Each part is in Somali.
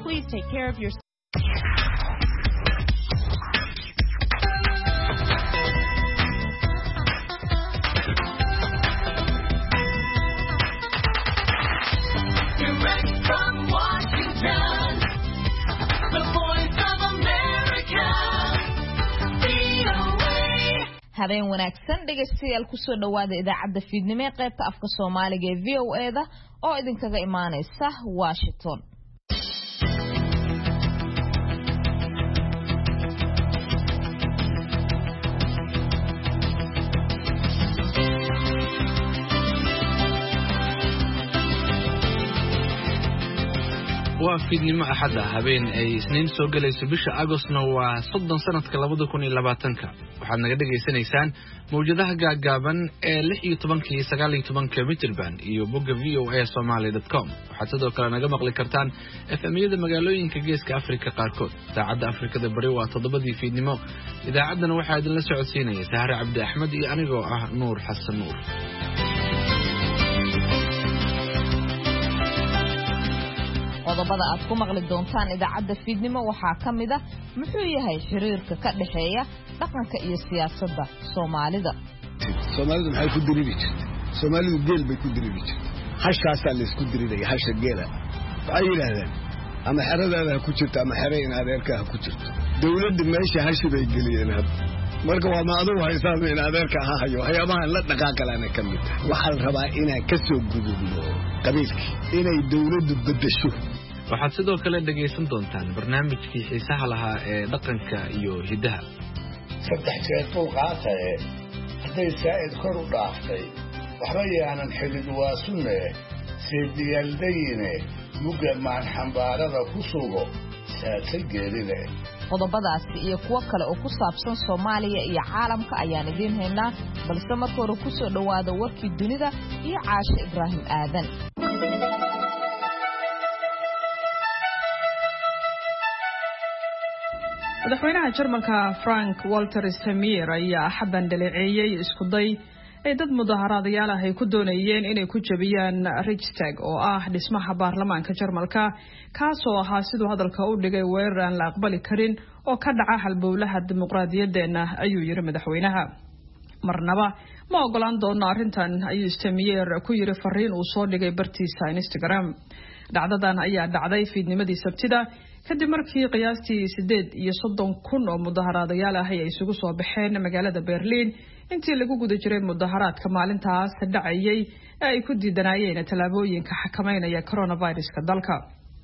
Please take care of yourself. habeen wanaagsan dhageystayaal ku soo dhawaada idaacadda fiidnimo ee qaybta afka Soomaaliga ee VOA-da oo idinkaga imaanaysa Washington. waa fiidnimo axad habeen ay isniin soo galayso bisha Agoostna waa 30 sanadka 2020 waxaad naga dhageysanaysaan mawjadaha gaagaaban ee 16 iyo 19 mitirban iyo bogga voasomali.com waxaad sidoo kale naga maqli kartaan FM-yada magaalooyinka geeska Afrika qaarkood saacadda Afrikada bari waa 7 fiidnimo idaacaddana waxaa idin la socodsiinaya Sahra Cabdi Axmed iyo anigoo ah Nuur Xasan Nuur. qodobada aad ku maqli doontaan idaacadda fiidnimo waxaa ka mid ah muxuu yahay xiriirka ka dhaxeeya dhaqanka iyo siyaasadda Soomaalida. Soomaalidu maxay ku diriiri jirtay? Soomaalidu geel bay ku diriiri jirtay. Hashkaasaa la isku diriiray hasha geela. Waxay yiraahdeen ama xeradaada ku jirta ama xere in adeerka ku jirto. Dawladda meesha hashi bay geliyeen hadda. marka waa ma adu haysan in adeerka hayo waxyaabaha la dhaqaaqalana ka mid ah waxa la rabaa inay ka soo gudubno qabiilkii inay dawladdu bedesho. waxaad sidoo kale dhageysan doontaan barnaamijkii xiisaha lahaa ee dhaqanka iyo hidaha. saddex jeer qaatay haday saa'id kor u dhaaftay waxba yaanan xilid waa sunne seediyaldayne muga maan xambaarada ku sugo saatay geelile. qodobadaasi iyo kuwa kale oo ku saabsan Soomaaliya iyo caalamka ayaan idin haynaa balse marka hore ku soo dhawaada warkii dunida iyo Caasha Ibraahim Aadan. madaxweynaha Jarmalka Frank Walter Steinmeier ayaa xaban dhaleeceeyay isku day ay dad mudaharaadayaal ah ay ku doonayeen inay ku jabiyaan Reichstag oo ah dhismaha baarlamaanka Jarmalka kaasoo ahaa sidoo hadalka u dhigay weerar aan la aqbali karin oo ka dhaca halbowlaha dimuqraadiyadeena ayuu yiri madaxweynaha. marnaba ma ogolaan doono arrintan ayuu Steinmeier ku yiri fariin uu soo dhigay bartiisa Instagram. dhacdadan ayaa dhacday fiidnimadii Sabtida kadib markii qiyaastii 830,000 oo mudaharaadayaal ah ay isugu soo baxeen magaalada Berlin intii lagu guda jiray mudaharaadka maalintaas dhacayay ee ay ku diidanayeen talaabooyinka xakameynaya coronavirus-ka dalka.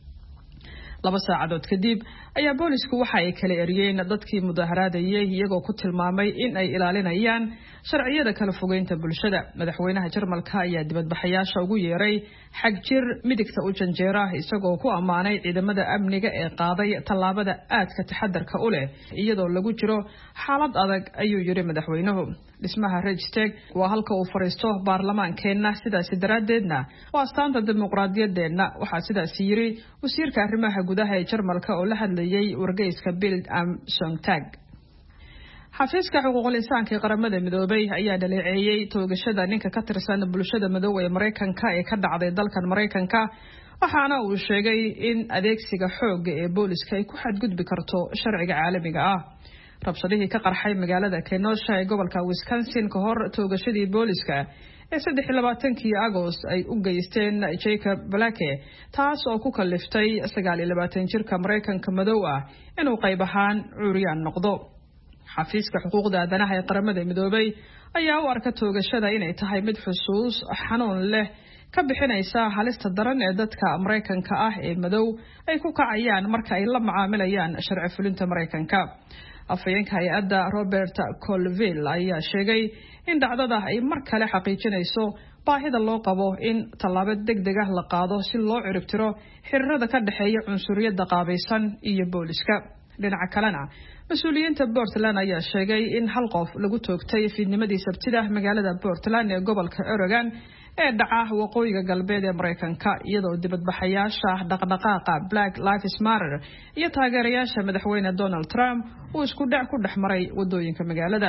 2 saacadood kadib ayaa boolisku waxa ay kala eriyeen dadkii mudaharaadayay iyagoo ku tilmaamay in ay ilaalinayaan sharciyada kala fogeynta bulshada. madaxweynaha Jarmalka ayaa dibadbaxayaasha ugu yeeray xagjir midigta u janjeera isagoo ku amaanay ciidamada amniga ee qaaday tallaabada aadka taxadarka u leh iyadoo lagu jiro xaalad adag ayuu yiri madaxweynuhu. dhismaha Reichstag waa halka uu fariisto baarlamaankeena sidaas daraadeedna waa astaanta dimuqraadiyadeena waxaa sidaas yiri wasiirka arrimaha gudaha ee Jarmalka oo la hadlayay wargeyska Bild am Sonntag. xafiiska xuquuqul insaanka ee qaramada midoobay ayaa dhaleeceeyay toogashada ninka ka tirsan bulshada madow ee Mareykanka ee ka dhacday dalkan Mareykanka waxaana uu sheegay in adeegsiga xoog ee booliska ay ku xadgudbi karto sharciga caalamiga ah. rabshadihii ka qarxay magaalada Kenosha ee gobolka Wisconsin ka hor toogashadii booliska ee 23 Agost ay u geysteen Jacob Blake taas oo ku kaliftay 29 jirka Mareykanka madow ah inuu qayb ahaan cuuriyaan noqdo. xafiiska xuquuqda aadanaha ee qaramada midoobay ayaa u arka toogashada inay tahay mid xusuus xanuun leh ka bixinaysa halista daran ee dadka Mareykanka ah ee madow ay ku kacayaan marka ay la macaamilayaan sharci fulinta Mareykanka. afayeenka hay'adda Robert Colville ayaa sheegay in dhacdada ay mar kale xaqiijinayso baahida loo qabo in tallaabo degdeg ah la qaado si loo ciribtiro xiriirada ka dhaxeeya cunsuriyadda qaabaysan iyo booliska. dhinaca kalena mas'uuliyiinta Portland ayaa sheegay in hal qof lagu toogtay fiidnimadii Sabtida magaalada Portland ee gobolka Oregon ee dhaca waqooyiga galbeed ee Mareykanka iyadoo dibadbaxayaasha dhaqdhaqaaqa Black Lives Matter iyo taageerayaasha madaxweyne Donald Trump uu isku dhac ku dhexmaray wadooyinka magaalada.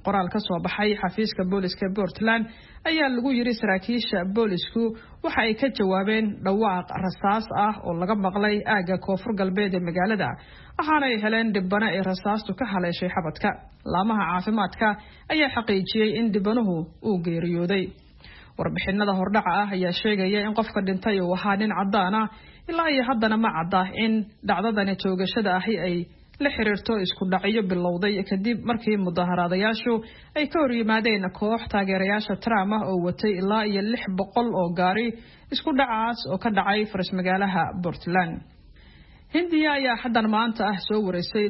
qoraal ka soo baxay xafiiska booliska Portland ayaa lagu yiri saraakiisha boolisku waxa ay ka jawaabeen dhawaaq rasaas ah oo laga maqlay aaga koonfur galbeed ee magaalada waxaana ay heleen dhibano ay rasaastu ka haleeshay xabadka laamaha caafimaadka ayaa xaqiijiyay in dhibanuhu uu geeriyooday warbixinada hordhaca ah ayaa sheegaya in qofka dhintay uu ahaa nin cadaan ah ilaa iyo haddana ma cadda in dhacdadani toogashada ahi ay la xiriirto isku dhacyo bilowday kadib markii mudaharaadayaashu ay ka hor yimaadeen koox taageerayaasha Trump ah oo watay ilaa iyo 600 oo gaari isku dhacaas oo ka dhacay faras magaalaha Portland. Hindiya ayaa xaddan maanta ah soo wareysay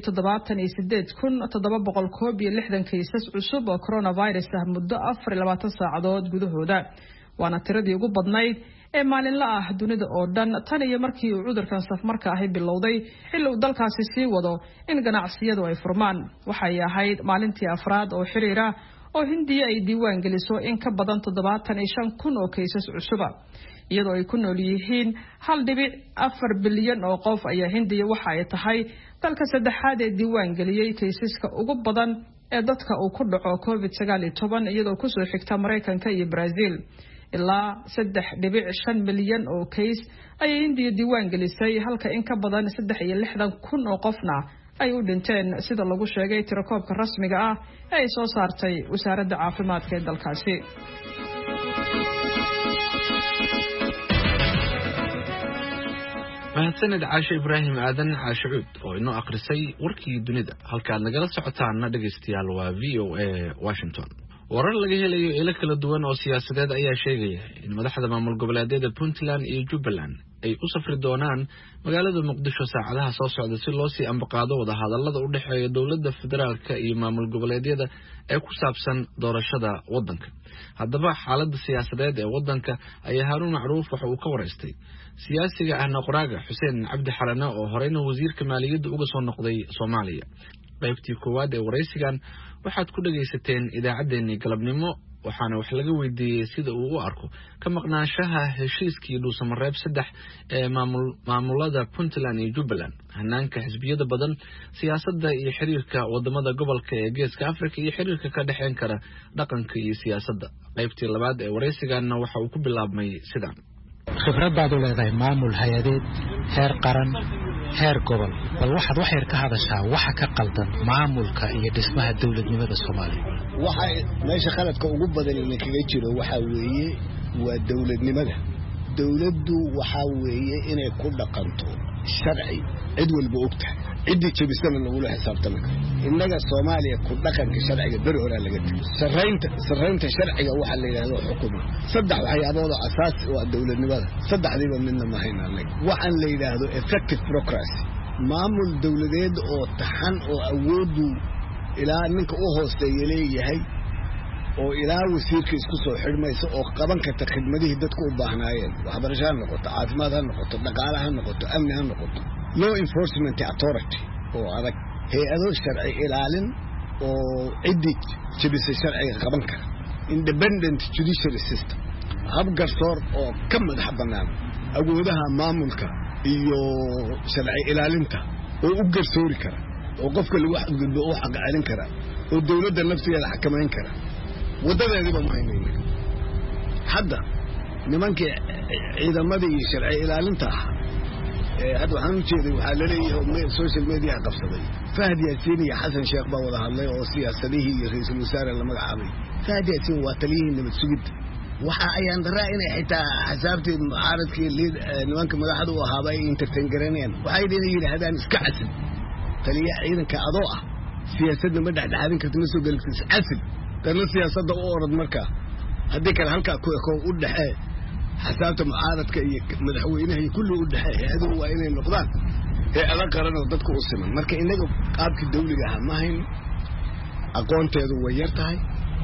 78760 kiisas cusub oo coronavirus ah muddo 24 saacadood gudahooda waana tiradii ugu badnayd ee maalinla ah dunida oo dhan tan iyo markii uu cudurkan safmarka ahi bilowday xilli uu dalkaasi sii wado in ganacsiyadu ay furmaan waxay ahayd maalintii afraad oo xiriira oo Hindiya ay diiwaan geliso in ka badan 75,000 oo kiisas cusub iyadoo ay ku nool yihiin 1.4 bilyan oo qof ayaa Hindiya waxa ay tahay dalka saddexaad ee diiwaan geliyay kiisaska ugu badan ee dadka uu ku dhaco COVID-19 iyadoo ku soo xigta Mareykanka iyo Brazil ilaa 3.5 milyan oo case ay Hindiya diiwaan gelisay halka in ka badan 63,000 oo qofna ay u dhinteen sida lagu sheegay tirakoobka rasmiga ah ee ay soo saartay wasaaradda caafimaadka ee dalkaasi. mahadsanid caashe ibraahim aadan caashe cuud oo inoo akhrisay warkii dunida halkaad nagala socotaana dhegaystayaal waa VOA Washington. warar laga helayo ilo kala duwan oo siyaasadeed ayaa sheegaya in madaxda maamul goboleedyada Puntland iyo Jubbaland ay u safri doonaan magaalada Muqdisho saacadaha soo socda si loo sii ambaqaado wada hadallada u dhaxeeya dawladda federaalka iyo maamul goboleedyada ee ku saabsan doorashada wadanka. haddaba xaaladda siyaasadeed ee wadanka ayaa Haruun Macruuf waxa uu ka wareystay siyaasiga ahna qoraaga Xuseen Cabdi Xarana oo horeyna wasiirka maaliyadda uga soo noqday Soomaaliya. qaybtii koowaad ee wareysigan waxaad ku dhageysateen idaacadeennii galabnimo waxaana wax laga weydiiyay sida uu u arko ka maqnaanshaha heshiiskii Dhuusamareeb 3 ee maamulada Puntland iyo Jubbaland hanaanka xisbiyada badan siyaasadda iyo xiriirka wadamada gobolka ee Geeska Afrika iyo xiriirka ka dhaxeyn kara dhaqanka iyo siyaasadda. qaybtii labaad ee wareysiganna waxa uu ku bilaabmay sidan. khibrad baad u leedahay maamul hayadeed heer qaran heer gobol bal waxaad wax yar ka hadashaa waxa ka qaldan maamulka iyo dhismaha dawladnimada Soomaaliya. waxa meesha khaladka ugu badan ee kaga jiro waxa weeye waa dawladnimada. dawladdu waxa weeye inay ku dhaqanto sharci cid walba ogtahay cidii jabisana lagu la xisaabtamo. innaga Soomaaliya ku dhaqanka sharciga bar hore laga dhigo sarreynta sharciga waxa la yiraahdo xukumo. saddex waxyaabood oo asaas u ah dawladnimada saddexdiiba midna ma haynaa. waxaan la yiraahdo effective bureaucracy maamul dawladeed oo taxan oo awoodu ilaa ninka u hooseeya leeyahay oo ilaa wasiirka isku soo xirmayso oo qaban karta khidmadihii dadku u baahnaayeen waxbarasho ha noqoto caafimaad ha noqoto dhaqaale ha noqoto amni ha noqoto. law enforcement authority oo adag hay'ado sharci ilaalin oo cidii jabisay sharciga qaban kara. independent judicial system hab garsoor oo ka madax bannaan awoodaha maamulka iyo sharci ilaalinta oo u garsoori kara oo qofka lagu xadgudbo oo xaq celin kara oo dawladda naftigeeda xakameyn kara. wadadeediba ma haynayna hadda nimankii ciidamadii iyo sharci ilaalinta ah hadda waxaan u jeeday waxaa la leeyahay social media qabsaday Fahad Yaasiin iyo Xasan Sheekh baa wada hadlay oo siyaasadihii iyo ra'iisul wasaare la magacaabay. Fahad Yaasiin waa taliyihii nabad sugidda waxa ayaan daraa inay xitaa xasaabtii mucaaradkii nimanka madaxda u ahaaba ay entertain garanayaan waxay yidhaahdaan iska casib taliya ciidanka adoo ah siyaasadna ma dhexdhexaadin karto ma soo geli karto casib tan siyaasadda u orod markaa haddii kale halkaa ku eko u dhaxee xasaabta mucaaradka iyo madaxweynaha iyo kulli u dhaxee hay'aduhu waa inay noqdaan hay'ado qaran oo dadku u siman. marka inaga qaabkii dawliga ahaa ma hayn aqoonteedu way yar tahay.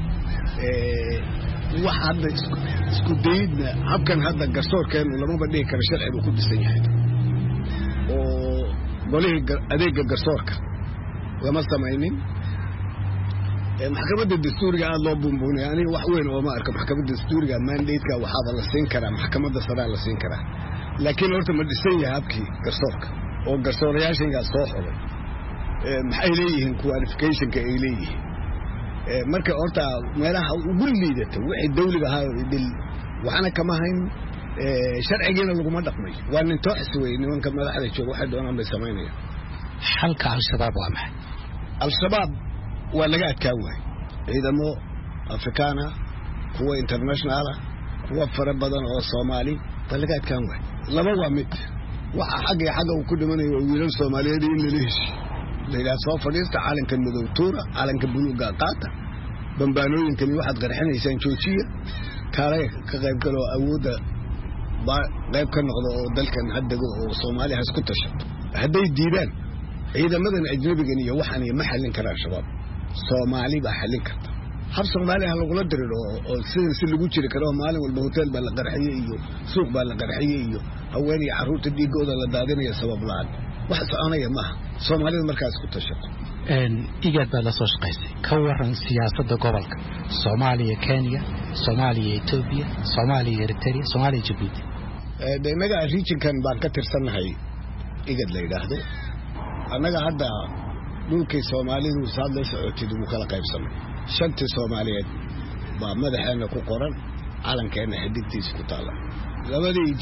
wax hadda isku dayidna habkan hadda garsoorkeenu lamaba dhihi karo sharcigu ku dhisan yahay oo golihii adeega garsoorka lama samaynin. maxkamadda dastuuriga aad loo buunbuunay aniga wax weyn oo ma arko maxkamadda dastuuriga mandate-ka waxaa la siin karaa maxkamadda sare la siin karaa laakiin horta ma dhisan yahay habkii garsoorka oo garsoorayaashiga soo xulay maxay leeyihiin qualification-ka ay leeyihiin marka horta meelaha ugu liidata wixii dawliga ahaa dil waxana kama hayn sharcigeena laguma dhaqmay waa nin tooxis weey nimanka madaxda jooga waxa doonaan bay sameynayaan halka al-shabaab waa maxay al-shabaab waa laga adkaa waay ciidamo afrikaana kuwa international kuwa fara badan oo Soomaali waa laga adkaan waay laba waa mid waxa xagga uu ku dhimanayo wiilal Soomaaliyeed in la leeyahay leeyahay soo fadhiista calanka madow tuura calanka buluuga qaata bambaanooyinkani waxaad qarxinaysaan joojiya kale ka qayb galo awooda qayb ka noqdo oo dalkan haddago oo Soomaaliya isku tashato haday diidaan ciidamadan ajnabigan iyo waxaan ma xallin karaan shabaab Soomaali ba xallin karta hab Soomaaliya lagula diriro oo si lagu jiri karo maalin walba hotel baa la qarxiyay iyo suuq baa la qarxiyay iyo haween iyo caruurta dhiigooda la daadinayo sabab la'aan wax soconaya ma Soomaalida markaas ku tashato igad baa la soo shaqaysay ka waran siyaasadda gobolka Soomaaliya Kenya Soomaaliya Ethiopia Soomaaliya Eritrea Soomaaliya Djibouti deegaanka regionkan baan ka tirsanahay igad la yiraahdo annaga hadda dhulkii Soomaalidu saad la socotay uu kala qaybsamay shantii Soomaaliyeed baa madaxeena ku qoran calankeena xiddigtiisa ku taala labadii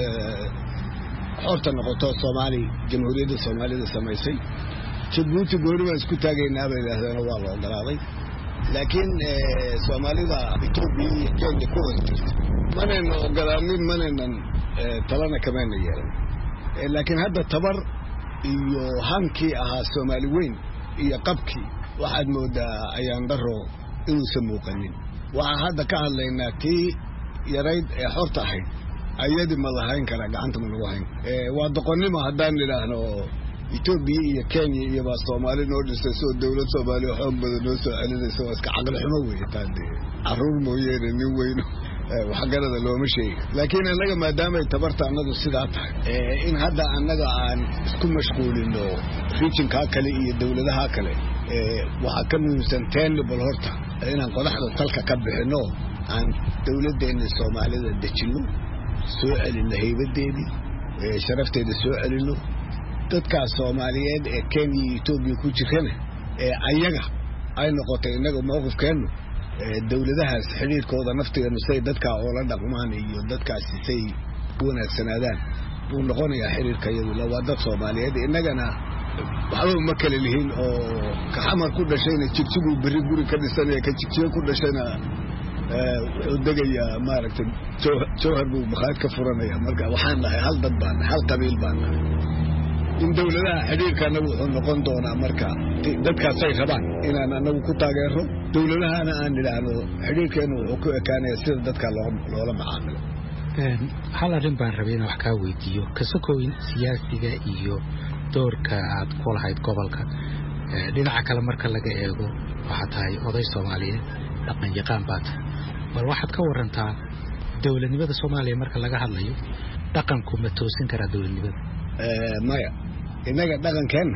horta noqoto Soomaali jamhuuriyadda Soomaalida samaysay Djibouti goorma isku taagayna bay yiraahdeen waa loo galaaday laakiin Soomaalida Ethiopia iyo Kenya ku wada manayna ogolaanin manayna talana kamaan yeelan laakiin hadda tabar iyo hankii ahaa Soomaali weyn iyo qabkii waxaad moodaa ayaan daro inuu samuuqanin waxa hadda ka hadlaynaa tii yarayd ee xorta ahayd ayadi ma lahayn kara gacanta ma lagu hayn waa doqonnimo haddaan nidhaahno Ethiopia iyo Kenya iyo Soomaali noo dhisay soo dawlad Soomaali xoog badan noo soo celinayso iska caqli xumo weey taande caruur mooyeen nin weyn waxa garada looma sheegay laakiin anaga maadaama tabarta anadu sidaa tahay in hadda anaga aan isku mashquulino regionka kale iyo dawladaha kale waxa ka muhiimsan tenable horta inaan qodaxda talka ka bixino aan dawladeena Soomaalida dejino soo celin haybadeedii sharafteeda soo celino dadka Soomaaliyeed ee Kenya iyo Ethiopia ku jirana ayaga ay noqotay inaga mowqifkeenu dawladahaas xiriirkooda nafteena say dadka oo la dhaqmaan iyo dadkaasi say wanaagsanadaan uu noqonayaa xiriirka iyadu la wada Soomaaliyeed inagana waxba ma kala lihiin oo ka xamar ku dhashayna jigjigu bari guri ka dhisanaya ka jigjiga ku dhashayna wuxuu degaya maaragtay jawhar buu makhaad ka furanaya marka waxaan nahay hal dad baan hal qabiil baan in dawladaha xiriirkana wuxuu noqon doonaa marka dadkaas ay rabaan inaan anagu ku taageero dawladahana aan nidhaahno xiriirkeenu wuxuu ku ekaanaya sida dadka loola macaamilo hal arrin baan rabay inaan wax kaa weydiiyo kasakooyin siyaasiga iyo doorka aad ku lahayd gobolka dhinaca kale marka laga eego waxaa tahay oday Soomaaliyeed dhaqan yaqaan baad bal waxaad ka warantaa dawladnimada Soomaaliya marka laga hadlayo dhaqanku ma toosin karaa dawladnimada maya inaga dhaqankeena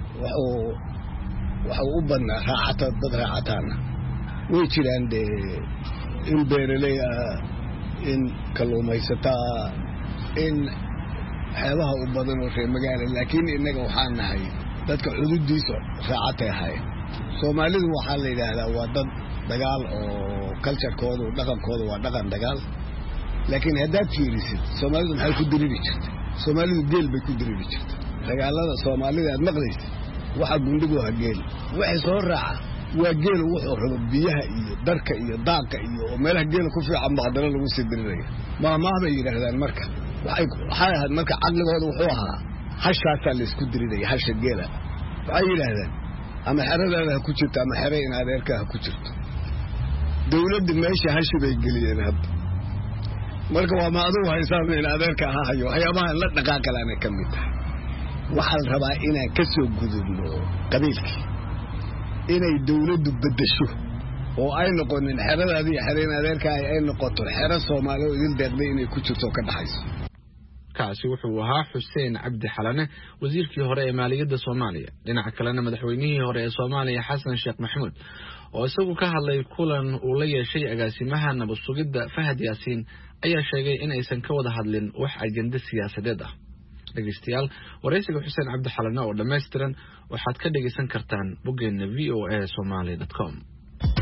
waxa uu badnaa raacata dad raacataana way jiraan in beeraley in kalluumaysata in xeebaha u badan oo reer magaalo laakiin inaga waxaan nahay dadka xuduudiisa raacatay ahay Soomaalidu waxa la yiraahdaa waa dad dagaal oo culture-kooda dhaqankooda waa dhaqan dagaal laakiin haddaad fiirisid Soomaalidu maxay ku diriri jirtay Soomaalidu geel bay ku diriri jirtay dagaalada Soomaalida aad maqlaysid waxa gundigu ah geel waxa soo raaca waa geel wuxuu rabo biyaha iyo darka iyo daaqa iyo meelaha geel ku fiican baqdara lagu sii dirirayo ma bay yiraahdaan marka waxay ahayd marka caqligooda wuxuu ahaa hashaas la isku diriraya hasha geela waxay yiraahdaan ama xeradaada ku jirta ama xerey in adeerka ku jirto dawladda meesha hashi bay geliyeen hadda marka waa ma aduu haysan in adeerka hayo waxyaabaha la dhaqaaqalana kamid tahay waxaan rabaa inaan ka soo gudubno qabiilkii inay dawladdu bedesho oo ay noqonin xeradaadii xereen adeerka ay noqoto xero Soomaali oo idin deeqday inay ku jirto ka dhaxayso kaasi wuxuu ahaa Xuseen Cabdi Xalane wasiirkii hore ee maaliyadda Soomaaliya dhinaca kalena madaxweynihii hore ee Soomaaliya Xasan Sheekh Maxamuud oo isagu ka hadlay kulan uu la yeeshay agaasimaha nabad sugidda Fahad Yaasiin ayaa sheegay in aysan ka wada hadlin wax ajenda siyaasadeed ah dhageystayaal wareysiga Xuseen Cabdi Xalane oo dhameystiran waxaad ka dhageysan kartaan boggeena voasomali.com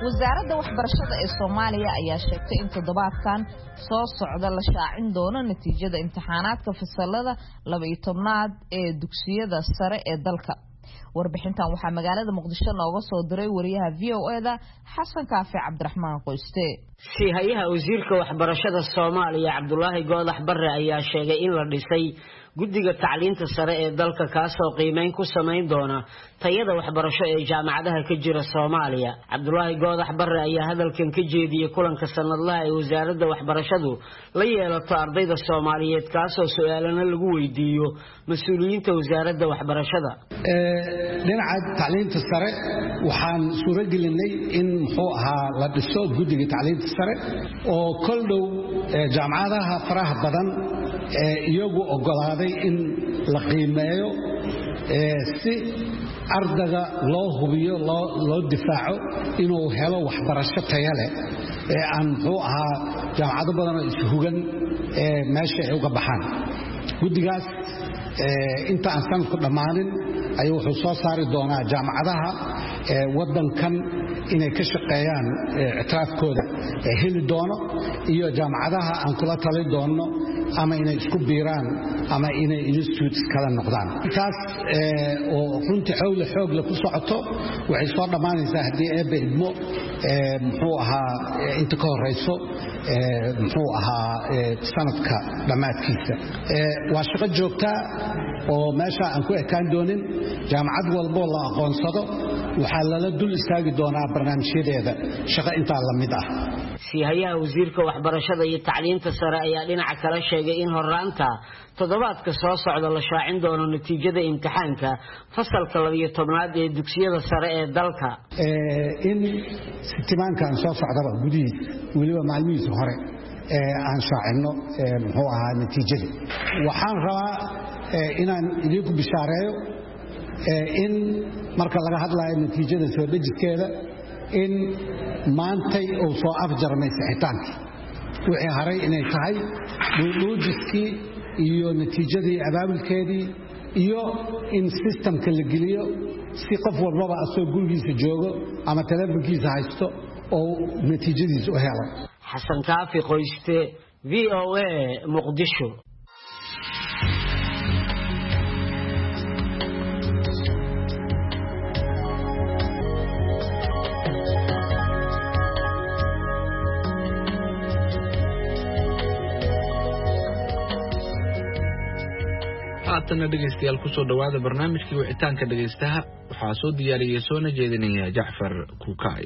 wasaaradda waxbarashada ee Soomaaliya ayaa sheegtay in toddobaadkan soo socda la shaacin doono natiijada imtixaanaadka fasalada 12aad ee dugsiyada sare ee dalka. warbixintan waxaa magaalada Muqdisho nooga soo diray wariyaha VOA-da Xasan Kaafi Cabdiraxmaan Qoyste. Hay'adaha wasiirka waxbarashada Soomaaliya Cabdullaahi Goodax Barre ayaa sheegay in la dhisay guddiga tacliinta sare ee dalka kaasoo qiimeyn ku sameyn doona tayada waxbarasho ee jaamacadaha ka jira Soomaaliya. Cabdullaahi Goodax Barre ayaa hadalkan ka jeediyay kulanka sanadlaha ee wasaaradda waxbarashadu la yeelato ardayda Soomaaliyeed kaasoo su'aalana lagu weydiiyo mas'uuliyiinta wasaaradda waxbarashada. dhinaca tacliinta sare waxaan suura gelinay in muxuu ahaa la dhiso guddiga tacliinta sare oo kol dhow jaamacadaha faraha badan iyagu ogolaaday in la qiimeeyo si ardayga loo hubiyo loo difaaco inuu helo waxbarasho tayo leh aan muxuu ahaa jaamacado badan oo ishugan meesha ay uga baxaan. guddigaas inta aan sanadku dhammaanin ayuu wuxuu soo saari doonaa jaamacadaha waddankan inay ka shaqeeyaan ictiraafkooda heli doono iyo jaamacadaha aan kula tali doonno ama inay isku biiraan ama inay institutes kala noqdaan. intaas oo runtii xoog la ku socoto waxay soo dhammaanaysaa haddii eebbe idmo muxuu ahaa inta ka horeyso muxuu ahaa sanadka dhammaadkiisa. waa shaqo joogta oo meesha aan ku ekaan doonin. jaamacad walbo la aqoonsado waxaa lala dul istaagi doonaa barnaamijyadeeda shaqo intaa la mid ah. Hay'adaha wasiirka waxbarashada iyo tacliinta sare ayaa dhinaca kale sheegay in horraanta toddobaadka soo socda la shaacin doono natiijada imtixaanka fasalka 12aad ee dugsiyada sare ee dalka. in sitimaankan soo socdaba gudihiisa weliba maalmihiisa hore aan shaacino muxuu ahaa natiijada. waxaan rabaa inaan idinku bishaareeyo in marka laga hadlayo natiijada soo dhejiskeeda in maantay uu soo afjarmay sixitaankii wixii haray inay tahay dhuujiskii iyo natiijadii abaabulkeedii iyo in systemka la geliyo si qof walbaba asoo gurigiisa joogo ama telefonkiisa haysto oo natiijadiisa u helo. Xasan Kaafi Qoyste, VOA, Muqdisho. haatana dhegeystayaal ku soo dhawaada barnaamijkii wicitaanka dhegeystaha waxaa soo diyaariyay soona jeedinaya Jacfar Kuukay.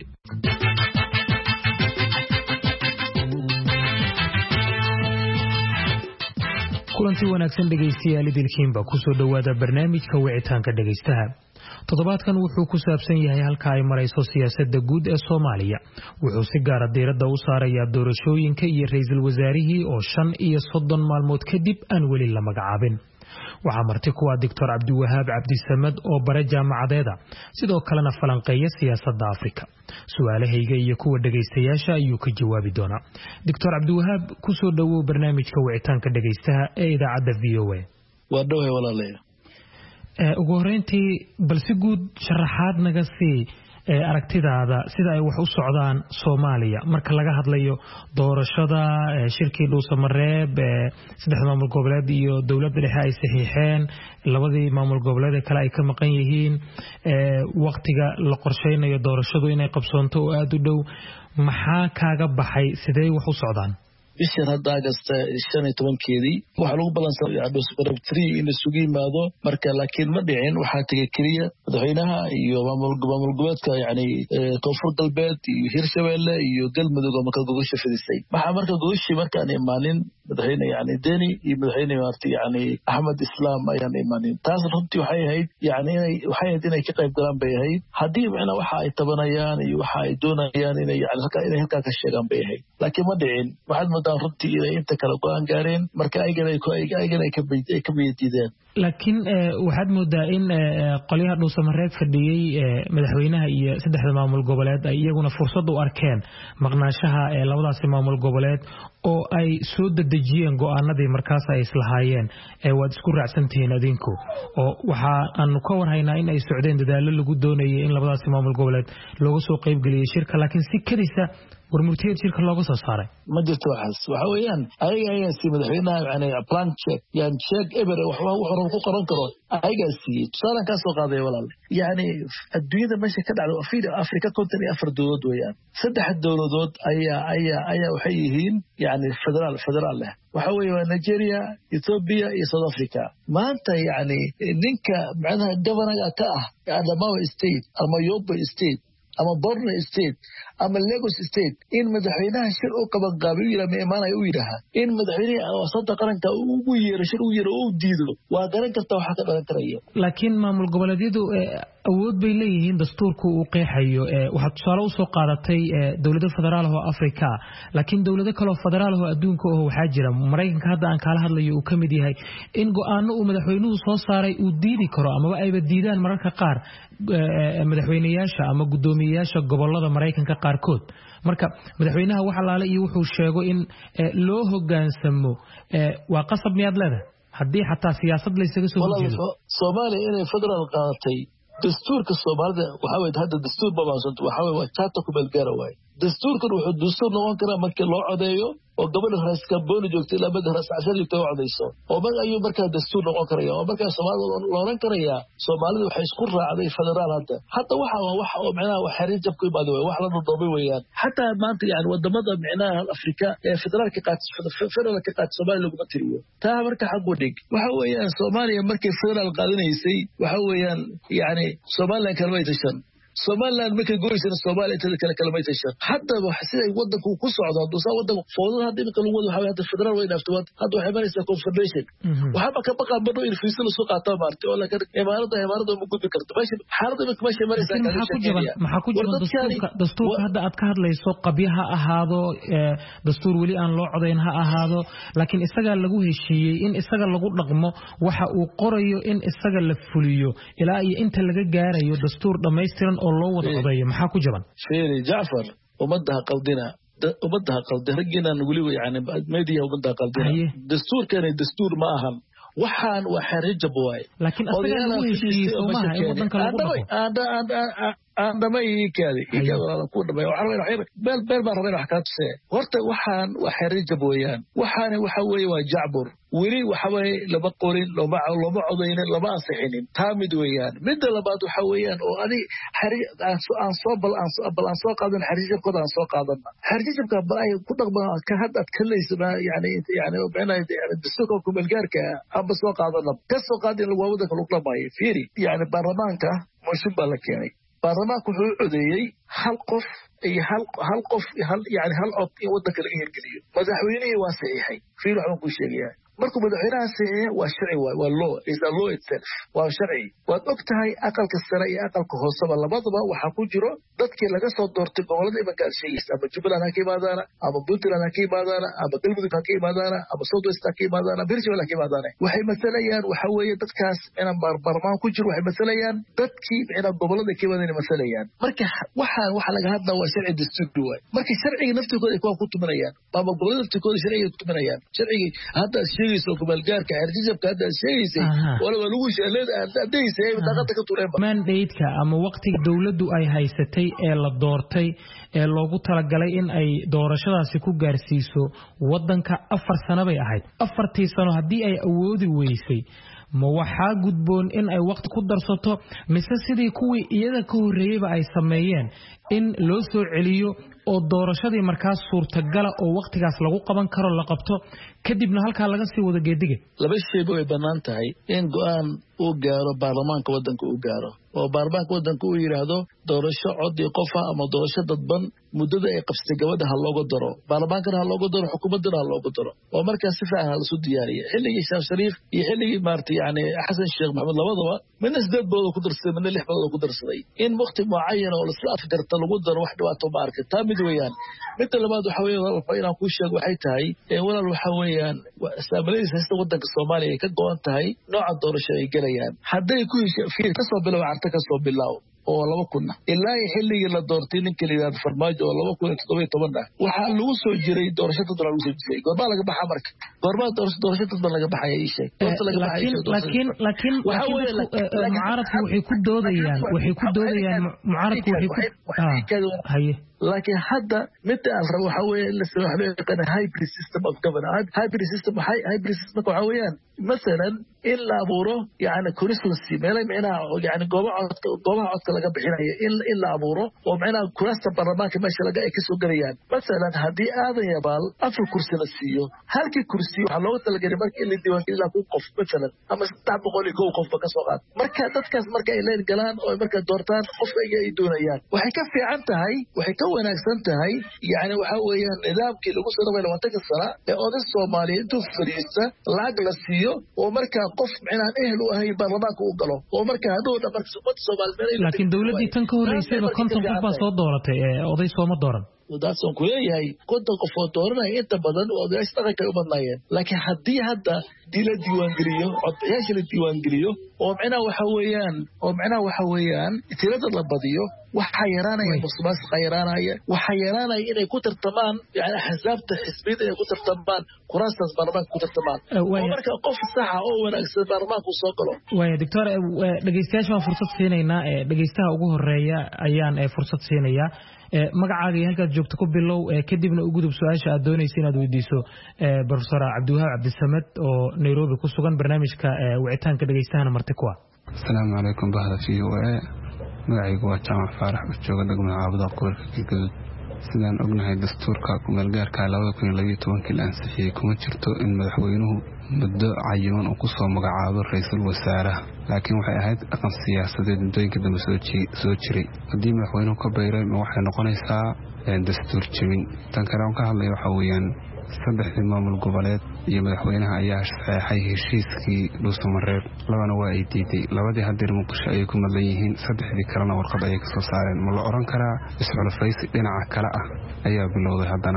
kulantii wanaagsan dhegeystayaal idilkiinba ku soo dhawaada barnaamijka wicitaanka dhegeystaha. toddobaadkan wuxuu ku saabsan yahay halka ay marayso siyaasadda guud ee Soomaaliya. wuxuu si gaar ah diiradda u saarayaa doorashooyinka iyo ra'iisul wasaarihii oo 35 maalmood kadib aan weli la magacaabin. waxaa marti ku ah Dr. Cabdiwahaab Cabdisamad oo bare jaamacadeeda sidoo kalena falanqeeya siyaasadda Afrika. su'aalahayga iyo kuwa dhageystayaasha ayuu ka jawaabi doonaa. Dr. Cabdiwahaab ku soo dhawow barnaamijka wicitaanka dhageystaha ee idaacadda VOA. waa dhawahay walaalayaal. ugu horeyntii bal si guud sharaxaad naga sii aragtidaada sida ay wax u socdaan Soomaaliya marka laga hadlayo doorashada shirkii Dhuusamareeb saddex maamul goboleed iyo dawladda dhexe ay saxiixeen labadii maamul goboleed kale ay ka maqan yihiin waqtiga la qorsheynayo doorashadu inay qabsoonto oo aad u dhow maxaa kaaga baxay sidee wax u socdaan bishan hadda Agasta 15keedii waxa lagu balansaday Dhuusamareeb 3 in isugu yimaado marka laakiin ma dhicin waxa tagay kaliya madaxweynaha iyo maamul goboleedka yani Koonfur Galbeed iyo Hirshabeelle iyo Galmudug oo marka gogosha fidisay waxa marka gogoshi marka aan imaanin madaxweyne yani Deni iyo madaxweyne marti yani Ahmed Islam ayaan imaanin taas runtii waxay ahayd yani inay ka qayb galaan bay ahayd hadii macna waxa ay tabanayaan iyo waxa ay doonayaan inay halka ka sheegan bay ahayd laakiin ma dhicin waxa runtii inay inta kala go'aan gaareen marka ay ka biyadideen. laakiin waxaad moodaa in qolyaha Dhuusamareeb fadhiyay madaxweynaha iyo saddexda maamul goboleed ay iyaguna fursad u arkeen maqnaashaha labadaas maamul goboleed oo ay soo dadejiyeen go'aanadii markaas ay islahaayeen waad isku raacsantihiin adinku oo waxa aanu ka warhaynaa in ay socdeen dadaallo lagu doonayay in labadaasi maamul goboleed looga soo qaybgeliyay shirka laakiin si kadisa warmurtiyeed shirka looga soo saaray ma jirto waxaas waxa weeyaan ayaga si madaxweynaha yani plan check yani check ever waxa uu ku qoran karo ayaga si tusaalan ka soo qaaday walaal yani adduunyada meesha ka dhacdo Afrika konton iyo afar dawlad weeyaan saddex dawladood ayaa waxay yihiin yani federaal leh waxa weeye Nigeria Ethiopia iyo South Africa maanta yani ninka macnaha governor ka ah Adamawa state ama Yobe state ama Borno state ama Lagos state in madaxweynaha shir uu qaban qaabiyo ila meemanay uu yiraahdo in madaxweynaha wasada qaranka uu yeero shir uu yeero uu diido waa garan kartaa waxa ka dhalan karaya laakiin maamul goboleedyadu awood bay leeyihiin dastuurku uu qeexayo waxa tusaale u soo qaadatay dawladda federaal oo Afrika laakiin dawlado kale oo federaal oo adduunka oo waxa jira Mareykanka hadda aan kala hadlayo uu kamid yahay in go'aano uu madaxweynuhu soo saaray uu diidi karo ama ay diidaan mararka qaar madaxweynayaasha ama gudoomiyayaasha gobolada Mareykanka qaarkood marka madaxweynaha waxa laale iyo wuxuu sheego in loo hogaansamo waa qasab miyaad leedahay haddii xataa siyaasad la isaga soo jeedo Soomaaliya inay federaal qaadatay dastuurka Soomaalida waxa weeye hadda dastuur babaasanta waxa weeye waa chaata ku belgaara waay dastuurkan wuxuu dastuur noqon karaa markii loo codeeyo oo gobol raaska booli joogtay la mid raas casal joogtay oo codeyso oo mar ayuu markaa dastuur noqon karaya oo markaa Soomaalida looran karaya Soomaalida waxay isku raacday federaal hadda waxa oo macnaha wax xiriir jab ku imaado wax la doobay weeyaan hatta maanta yani wadamada macnaha Afrika ee federaalka qaat Soomaaliya lagu tiriyo taa markaa xaq u dhig waxa weeyaan Soomaaliya markay federaal qaadanaysay waxa weeyaan yani Soomaaliland kalmaytashan Somaliland markay go'aysan Soomaaliya inta kala kalmaytashan hadda waxa siday wadanku ku socdo duusa wadanku fowdada hadda inta lagu wado waxa hadda federaal way dhaafto hadda waxay maraysaa confederation waxa ka baqan bado in fiisada soo qaato maartay oo la kar imaarada ma gudbi karto meesha xaaladda ma maraysaa maxaa ku jira dastuurka hadda aad ka hadlayso qabyaha ahaado dastuur wali aan loo codeyn ha ahaado laakiin isaga lagu heshiiyay in isaga lagu dhaqmo waxa uu qorayo in isaga la fuliyo ilaa iyo inta laga gaarayo dastuur dhameystiran oo loo wada codeeyo maxaa ku jaban Sheeri Jaafar umadaha qaldina ragina wali yani meediya umadaha qaldina dastuurkani dastuur ma ahan waxaan waa xariijab waay laakiin asaga lagu heshiiyay Soomaha in wadanka lagu dhaqmo عندما يكاد يكون بل ربنا حكات سه ورت وحان وحري جبويان وحان وحوي وجعبر ولي وحوي لما قولين لما عضين لما صحينين تامد ويان مد لبعض وحويان وأني حري أنصاب الأنصاق هذا الحري جب قد أنصاق هذا حري جب كبراي كل كهد أتكلم اسمه يعني بينا الدستور كم الجار كأبسواق هذا كسوق هذا اللي هو ذاك الوقت ما يفيري يعني برلمان مش بالك يعني برلمانك wuxuu codeeyay hal qof yani hal cod in wadanka laga hirgeliyo madaxweynaha waa saxiixay fiir waxaan ku sheegayaa markuu madaxweynaha saxiixay waa sharci waa law is a law itself waa sharci waad ogtahay aqalka sare iyo aqalka hooseba labadaba waxa ku jiro dadkii laga soo doortay gobolada imanka sheegaysa ama Jubaland ha ka yimaadaan ama Puntland ha ka yimaadaan ama Galmudug ha ka yimaadaan ama South West ha ka yimaadaan Hirshabelle ha ka yimaadaan waxay masalayaan waxa weeye dadkaas inaan barbarmaan ku jiro waxay masalayaan dadkii inaan gobolada ka yimaadaan masalayaan marka waxa laga hadlaa waa sharci dastuuri waay marka sharciga naftiisa ay ku tumanayaan ama gobolada naftiisa sharciga ku tumanayaan sharciga hadda sheegayso gobolgaarka arjijabka hadda sheegaysay wala lagu sheelada adeysay daqada ka tureen mandate-ka ama waqtiga dawladdu ay haysatay ee la doortay ee loogu talagalay in ay doorashadaasi ku gaarsiiso wadanka 4 sano bay ahayd 4 sano hadii ay awoodi weysay ma waxa gudboon in ay waqti ku darsato mise sidii kuwii iyada ka horeeyay ay sameeyeen in loo soo celiyo oo doorashadii markaas suurtagal oo waqtigaas lagu qaban karo la qabto kadibna halka laga sii wada geediga laba shay way banaan tahay in go'aan uu gaaro baarlamaanka wadanka uu gaaro oo baarlamaanka wadanka uu yiraahdo doorasho cod iyo qof ama doorasho dadban muddada ay qabsatay gabadha ha looga daro baarlamaanka ha looga daro xukuumadda ha looga daro oo markaas si fiican la soo diyaariyay xilligii Sheekh Shariif iyo xilligii maartay yani Xasan Sheekh Maxamed labadaba min isdad booda ku darsaday min 6 booda ku darsaday in waqti muayyan oo la isla afgarta lagu daro wax dhibaato ma arkay taa mid weeyaan midda labaad waxa weeye inaan ku sheego waxay tahay walaal waxa weeyaan saamalaysa wadanka Soomaaliya ka go'an tahay nooca doorasho ay galayaan haday ku fiir ka soo bilow arta ka soo bilow oo 2000 ilaa xilligii la doortay ninka la yiraahdo Farmaajo oo 2017 waxa lagu soo jiray doorashada lagu soo jiray goorma laga baxaa marka goorma doorashada laga baxay ay sheeg laakiin mucaaradku waxay ku doodayaan mucaaradku waxay laakiin hadda mid aan rabo waxa weeye la soo xabeeqan hybrid system of governance hybrid system waxa weeyaan مثلا إلا أبوره يعني كونستنسي ما لهم هنا يعني جماعة عدك لقى بحنا إلا أبوره ومعنا كونست برلمان كما شلقى إكسو قريان مثلا هذه هذا يبال أفل كرسي نسيه هل كي كرسي وحلوة تلقى ربك اللي ديوان إلا قف مثلا أما ستعب قولي قف بكسوقات مركا تتكاس مركا إلين قلان أو مركا دورتان قف يدون أيان وحيكفي عنتها هاي وحيكون أكسنتها هاي يعني وحويان إذاب كي لقصة ربي لو أنتك الصلاة أود الصومالي أنتو فريسة لاقل السيو ومركا قف معنا أهل وهي برلمانك وقلوا ومركا هدول مركا سقط صومال لكن دولتي تنكو رئيسة كنتم قفا صوت دورتي أودي صومت دوران وداسون كوياي كنت قفوا دورنا انت بدن oo ishtaqay ka badnaayeen laakiin hadii hadda dila diiwaan geliyo odayaasha la diiwaan geliyo oo macna waxa weeyaan tirada la badiyo waxa yaraanaya musuqmaas qayraanaya waxa yaraanaya inay ku tartamaan yani xisabta xisbiyada inay ku tartamaan kuraastas barnaamij ku tartamaan marka qof sax ah oo wanaagsan barnaamijku soo galo way doctor dhageystayaasha fursad siinayna dhageystaha ugu horeeya ayaan fursad siinaya magacaaga halka joogto ku bilow kadibna u gudub su'aasha aad doonaysid inaad weydiiso professor Cabdiwahaab Cabdisamed oo Nairobi ku sugan barnaamijka wicitaanka dhageystahana marti ku ah. Assalaamu alaykum bahda VOA magacaygu waa Jaamac Faarax oo jooga degmada Caabada Gobolka Galgaduud sidaan ognahay dastuurka kumeel gaarka 2012 la ansixiyay kuma jirto in madaxweynuhu muddo cayiman uu ku soo magacaabo ra'iisul wasaaraha laakiin waxay ahayd aqoon siyaasadeed muddooyinka dambe soo jiray haddii madaxweynuhu ka bayray waxay noqonaysaa dastuur jebin tan kale aan ka hadlay waxa weeyaan saddexdii maamul goboleed iyo madaxweynaha ayaa saxeexay heshiiskii dhuusamareeb labana waa ay diiday labadii hadeer muqdisho ayay ku madlan yihiin saddexdii kalena warqad ayay ka soo saareen ma la oran karaa isxulafaysi dhinaca kale ah ayaa bilowday haddana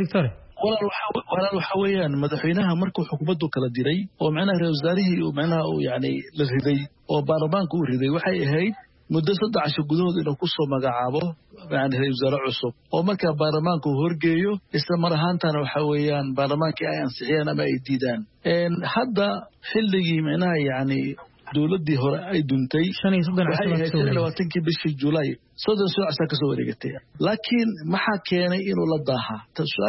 walaal waxa weeyaan madaxweynaha markuu xukuumaddu kala diray oo macnaha ra'iisul wasaarihii oo macnaha uu yani la riday oo baarlamaanka uu riday waxay ahayd muddo 3 casho gudahood inuu ku soo magacaabo yani ra'iisul wasaare cusub oo marka baarlamaanku horgeeyo isla mar ahaantana waxa weeyaan baarlamaankii ay ansixiyaan ama ay diidaan hadda xilligii macnaha yani dawladdii hore ay duntay 25 bishii July soddon soo ka soo wareegtay laakiin maxaa keenay inuu la daaha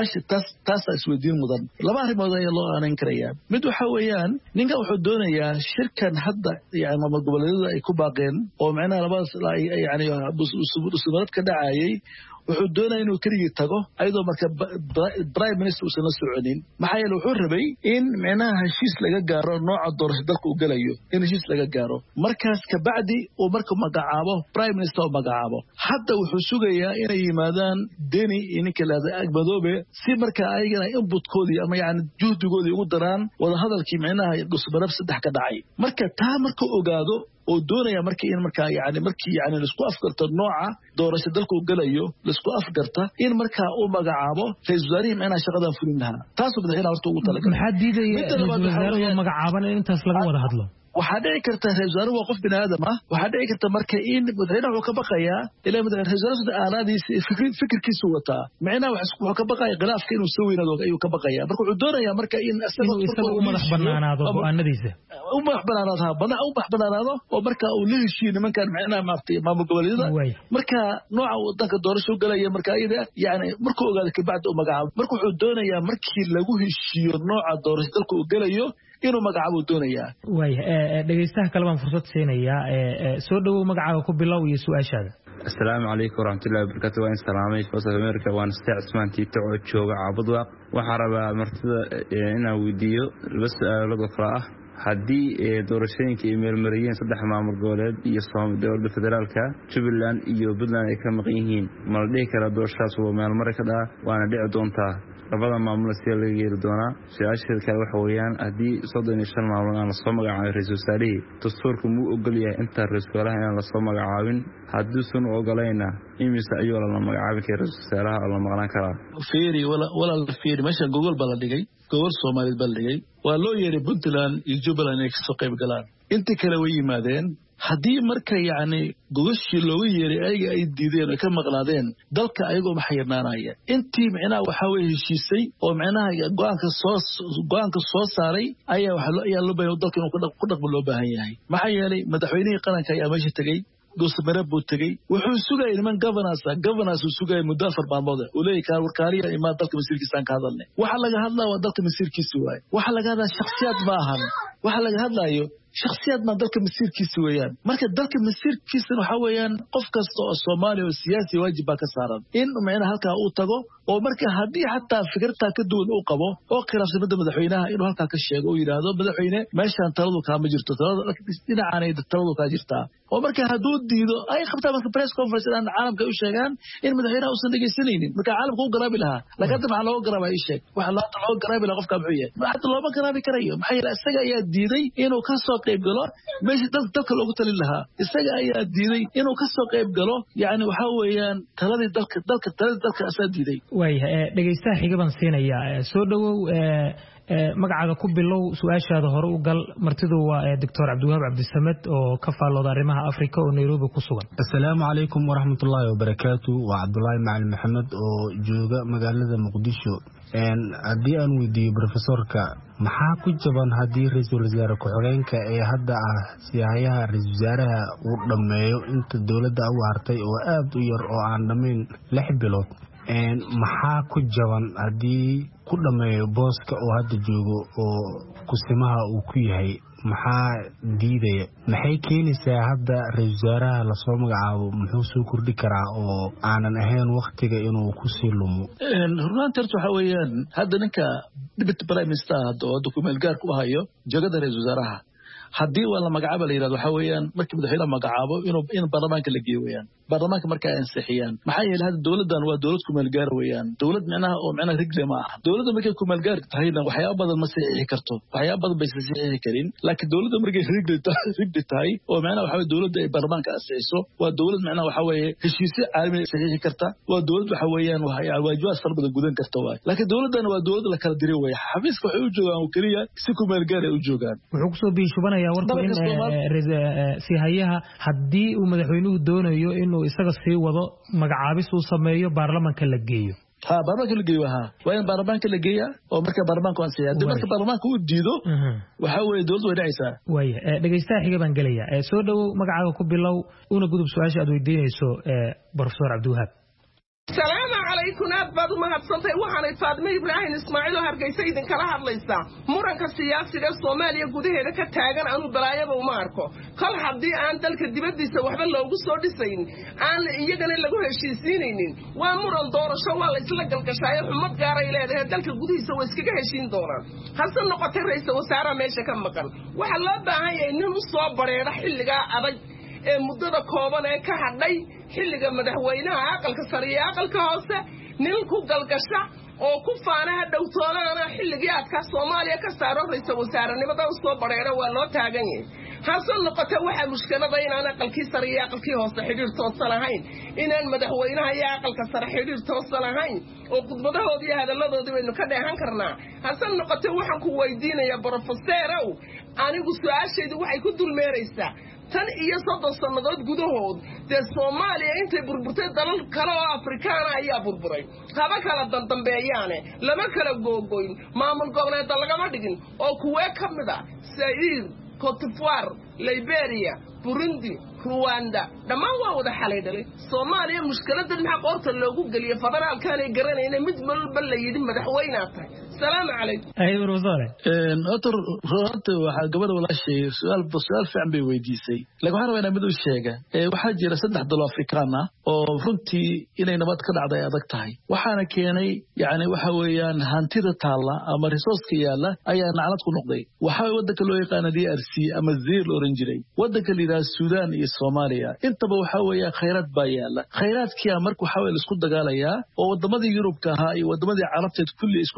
taas isweydiin mudan laba arrimood ayaa loo aanan karayaa mid waxa weeyaan ninka wuxuu doonayaa shirkan hadda yani maamul goboleedyada ay ku baaqeen oo macnaha labadaas yani usbuuc ka dhacayay wuxuu doonaa inuu kaliya tago ayadoo marka prime minister uu soo soconin maxay wuxuu rabay in macnaha heshiis laga gaaro nooca doorasho dalka uu galayo in heshiis laga gaaro markaas ka bacdi uu marka magacaabo prime minister oo magacaabo hadda wuxuu sugayaa inay yimaadaan deni inka laada agmadoobe si marka ayagana inputkoodii ama yani juhdigoodii ugu daraan wada hadalkii macnaha dhusbarab 3 ka dhacay marka taa marka ogaado oo doonaya markii in marka yani markii yani isku afgarto nooca doorasho dalka uu galayo isku afgarta in marka uu magacaabo ra'iisul wasaarihi macnaha shaqadan fulin lahaa taas oo madaxweynaha horta ugu talagalay maxaa diiday ra'iisul wasaaraha magacaaban in intaas laga wada hadlo waxaa dhici karta ra'iisul wasaaruhu waa qof bini'aadam ah waxaa dhici karta marka in madaxweynaha uu ka baqayaa ilaa ra'iisul wasaaruhu aanadiisa fikirkiisu wataa macnaha wuxuu ka baqayaa khilaafka inuu soo weynaado ayuu ka baqayaa marka wuxuu doonayaa marka in isaga uu madax banaanaado go'aanadiisa u madax banaanaado oo marka uu la heshiiyo nimankan macnaha maamul goboleedyada marka nooca wadanka doorasho galaya marka ayada yani markuu ogaado ka bacdi uu magacaabo marka wuxuu doonayaa markii lagu heshiiyo nooca doorasho dalka uu galayo inuu magacaabo doonayaa dhageystaha kale baan fursad siinayaa soo dhawow magacaaga ku bilow iyo su'aashaada Assalaamu alaykum warahmatullahi wabarakatuh waan salaamay Voice of America waan Usmaan Tiito oo jooga Caabudwaaq waxaan rabaa martida inaan weydiiyo laba su'aalood oo kala ah haddii doorashooyinka ay meelmariyeen 3 maamul goboleed iyo dowladda federaalka Jubaland iyo Puntland ay ka maqan yihiin ma la dhihi karaa doorashadaas waa meelmar ka dhaca waana dhici doontaa labada maamul si laga yeeri doonaa su'aasha kale waxa weeyaan haddii 35 maamul aan la soo magacaabin ra'iisul wasaarihi dastuurku muu ogol yahay inta ra'iisul wasaaraha aan la soo magacaabin haddii sunu ogolayna imisa ayuu la magacaabin karaa ra'iisul wasaaraha oo la maqnaan karaa fiiri wala fiiri meesha Google baa la dhigay gobol Soomaaliyeed baa la dhigay waa loo yeeray Puntland iyo Jubaland ay ka soo qayb galaan intii kale way yimaadeen haddii marka yacni gogashii looga yeeray ayaga ay diideen oo ka maqnaadeen dalka ayagoo maxayirnaanaya intii micnaha waxaa weye heshiisay oo micnaha go-aanka soo saaray ayaa loo baahan dalka inuu ku dhaqmo loo baahan yahay maxaa yeelay madaxweynihii qaranka ayaa meesha tegey dhuusamareeb buu tegey wuxuu sugayay niman governance uu sugayay muddo 4 maalmood uu leeyahay warkaaliya imaa dalka masiirkiisaan ka hadalnay waxa laga hadlaa waa dalka masiirkiisa waaye waxa laga hadlaa shakhsiyaad ma ahan waxa laga hadlaayo shakhsiyaad ma dalka masiirkiisa weeyaan marka dalka masiirkiisa waxa weeyaan qof kasta oo Soomaali oo siyaasi waajib ka saaran in macnaha halka uu tago oo marka hadii xataa fikirta ka duwan uu qabo oo khilaafsamada madaxweynaha inuu halka ka sheego oo yiraahdo madaxweyne meeshan taladu ka ma jirto dhinacaanay taladu ka jirtaa oo marka haduu diido ay qabtaa marka press conference aan caalamka u sheegaan in madaxweynaha uusan dhageysanaynin marka caalamku uu garaabi lahaa laakiin waxa loo garaabay sheeg waxa loo garaabi lahaa qofka muxuu yahay waxa loo garaabi karayo maxay yeelay isaga ayaa diiday inuu ka soo qayb galo meesha dalka loogu talin lahaa isaga ayaa diiday inuu ka soo qayb galo yaani waxa weeyaan taladii dalka asaa diiday waayahay dhageystaha xigaban siinaya soo dhawow magacaaga ku bilow su'aashaada hore u gal martidu waa Dr. Cabdiwahaab Cabdisamed oo ka faalooda arrimaha Afrika oo Nairobi ku sugan. Assalaamu calaykum wa rahmatullahi wa barakaatuh waa Cabdullaahi Macalin Maxamed oo jooga magaalada Muqdisho haddii aan weydiiyo professorka maxaa ku jaban haddii ra'iisul wasaare ku-xigeenka ee hadda ah siyahayaha ra'iisul wasaaraha uu dhameeyo inta dawladda u hartay oo aad u yar oo aan dhameyn 6 bilood maxaa ku jaban haddii ku dhameeyo booska oo hadda joogo oo kusimaha uu ku yahay maxaa diidaya maxay keenaysaa hadda ra'iisul wasaaraha la soo magacaabo muxuu soo kordhi karaa oo aanan ahayn waqtiga inuu ku sii lumo runtii waxa weeyaan hadda ninka deputy prime minister hadda ku meel gaar ku hayo jagada ra'iisul wasaaraha haddii waa la magacaabo la yiraahdo waxa weeyaan markii madaxweynaha magacaabo in baarlamaanka la geeyo weeyaan baarlamaanka marka ay ansixiyaan maxaa yeelay hadda dawladdan waa dawlad ku meel gaar weeyaan dawlad macnaha oo macnaha rigle ma aha dawladda markay ku meel gaar tahayna waxyaabo badan ma saxiixi karto waxyaabo badan bay saxiixi karin laakiin dawladda markay rigle tahay oo macnaha waxa weeye dawladda ay baarlamaanka ansixiso waa dawlad macnaha waxa weeye heshiisyo caalami ah saxiixi karta waa dawlad waxa weeyaan waajibaad fara badan gudan karta waay laakiin dawladdan waa dawlad la kala diray weey xafiiska waxay u joogaan oo kaliya si ku meel gaar ay u joogaan wuxuu ku soo biishubanaya warka in siyahayaha haddii uu madaxweynuhu doonayo inuu isaga sii wado magacaabis uu sameeyo baarlamaanka la geeyo baarlamaanka la geeyo waa in baarlamaanka la geeyaa oo marka baarlamaanka aan siyaa marka baarlamaanka uu diido waxa weeye dawladdu way dhacaysaa waaya dhageystaha xiga baan gelayaa soo dhawow magacaaga ku bilow una gudub su'aasha aad weydiinayso professor Cabdiwahaab السلام عليكم أبد ما هتصنتي وحنا فاطمة إبراهيم إسماعيل وهرجيسي إذن كلا هرليسا مرنك السياسي الصومالي جوده هذا كتاجن أنو بلايا بوماركو كل حدي أن تلك الدبدي سوحنا لو جسور دسين أن يجنا اللي جوه الشيسينين ومرن دور شوال إسلاك الكشاير حمد جاري له هذا تلك الجوده يسوي سكجة هشين دورا حسن نقطة الرئيس وسارة ماشي كم مكان وحلا بعاية إنه صابر رح اللي جا أبد muddada kooban ee ka hadhay xilliga madaxweynaha aqalka sare iyo aqalka hoose nin ku galgasha oo ku faanaha dhowtoolana xilligii aadka Soomaaliya ka saaro ra'iisul wasaarenimada soo bareera waa loo taagan yahay hasan noqota waxa mushkilada in aan aqalkii sare iyo aqalkii hoose xiriir toosan lahayn inaan madaxweynaha iyo aqalka sare xiriir toosan lahayn oo khudbadahoodii iyo hadaladoodii waynu ka dheehan karnaa hasan noqota waxaan ku weydiinayaa professorow anigu su'aashaydu waxay ku dulmeeraysaa tan iyo 30 sanadood gudahood ee Soomaaliya intay burburtay dalal kale oo Afrikaan ayaa burburay haba kala dambeeyaane lama kala googoyn maamul goboleed laga dhigin oo kuwa kamida Zaire Cote d'Ivoire Liberia Burundi Rwanda dhammaan waa wada xalay dhalay Soomaaliya mushkiladan maxaa qorta loogu galiyo federaalkan ay garanayna mid walba la yidhi madaxweynaha tahay السلام عليكم أيوة روزالة أطر روحت وحجبنا ولا شيء سؤال فعم بيوديسي لكن أنا وين بدو الشيء وحاجة رصدح دول أفريقيانا وفرنتي إلى نبات كذا عضايا ضغطهاي وحنا كيني يعني وحويان هانتي تطلع أما ريسوس كيالا أي نعلتكم نقضي وحاول ودك اللي يقانا دي أرسي أما الزير الأورنجري ودك اللي ذا السودان الصوماليا أنت بوحاويا خيرات بايالا خيرات كيا مركو حاول اسكت دقاليا وودمدي يوروب كهاي ودمدي عرفت كل اسكت دقاليا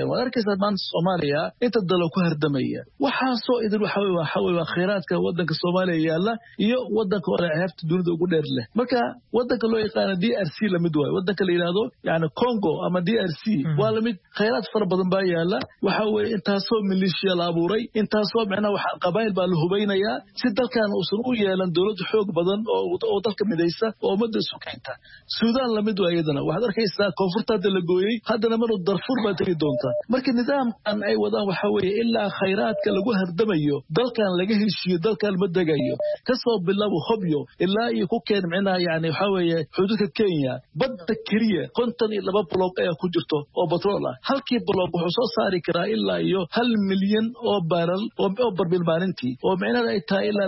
weeyaan waad arkaysaa maanta Soomaaliya inta dalo ku hardamaya waxaa soo idin waxa weeye khayraadka wadanka Soomaaliya yaala iyo wadanka oo ceebta dunida ugu dheer leh marka wadanka loo yaqaan DRC lamid waay wadanka la yiraahdo yaani Congo ama DRC waa lamid khayraad fara badan baa yaala waxa weeye intaasoo milishiya la abuuray intaasoo macna waxa qabaayil baa la hubaynayaa si dalkan uusan u yeelan dawlad xoog badan oo dalka midaysa oo umada isu keenta Suudaan lamid waa iyadana waxaad arkaysaa koonfurta la gooyay haddana maruu Darfur baa tagi doonta marka nidaamkan ay wadaan waxa weeye ilaa khayraadka lagu hardamayo dalkan laga heshiyo dalkan ma dagayo kasoo bilaabo Hobyo ilaa iyo ku keen macna yaani waxa weeye xuduudka Kenya badda kaliya 52 block ay ku jirto oo batrool ah halkii block wuxuu soo saari karaa ilaa iyo 1 milyan oo barrel oo barbil maalintii oo macnaheedu ay tahay ilaa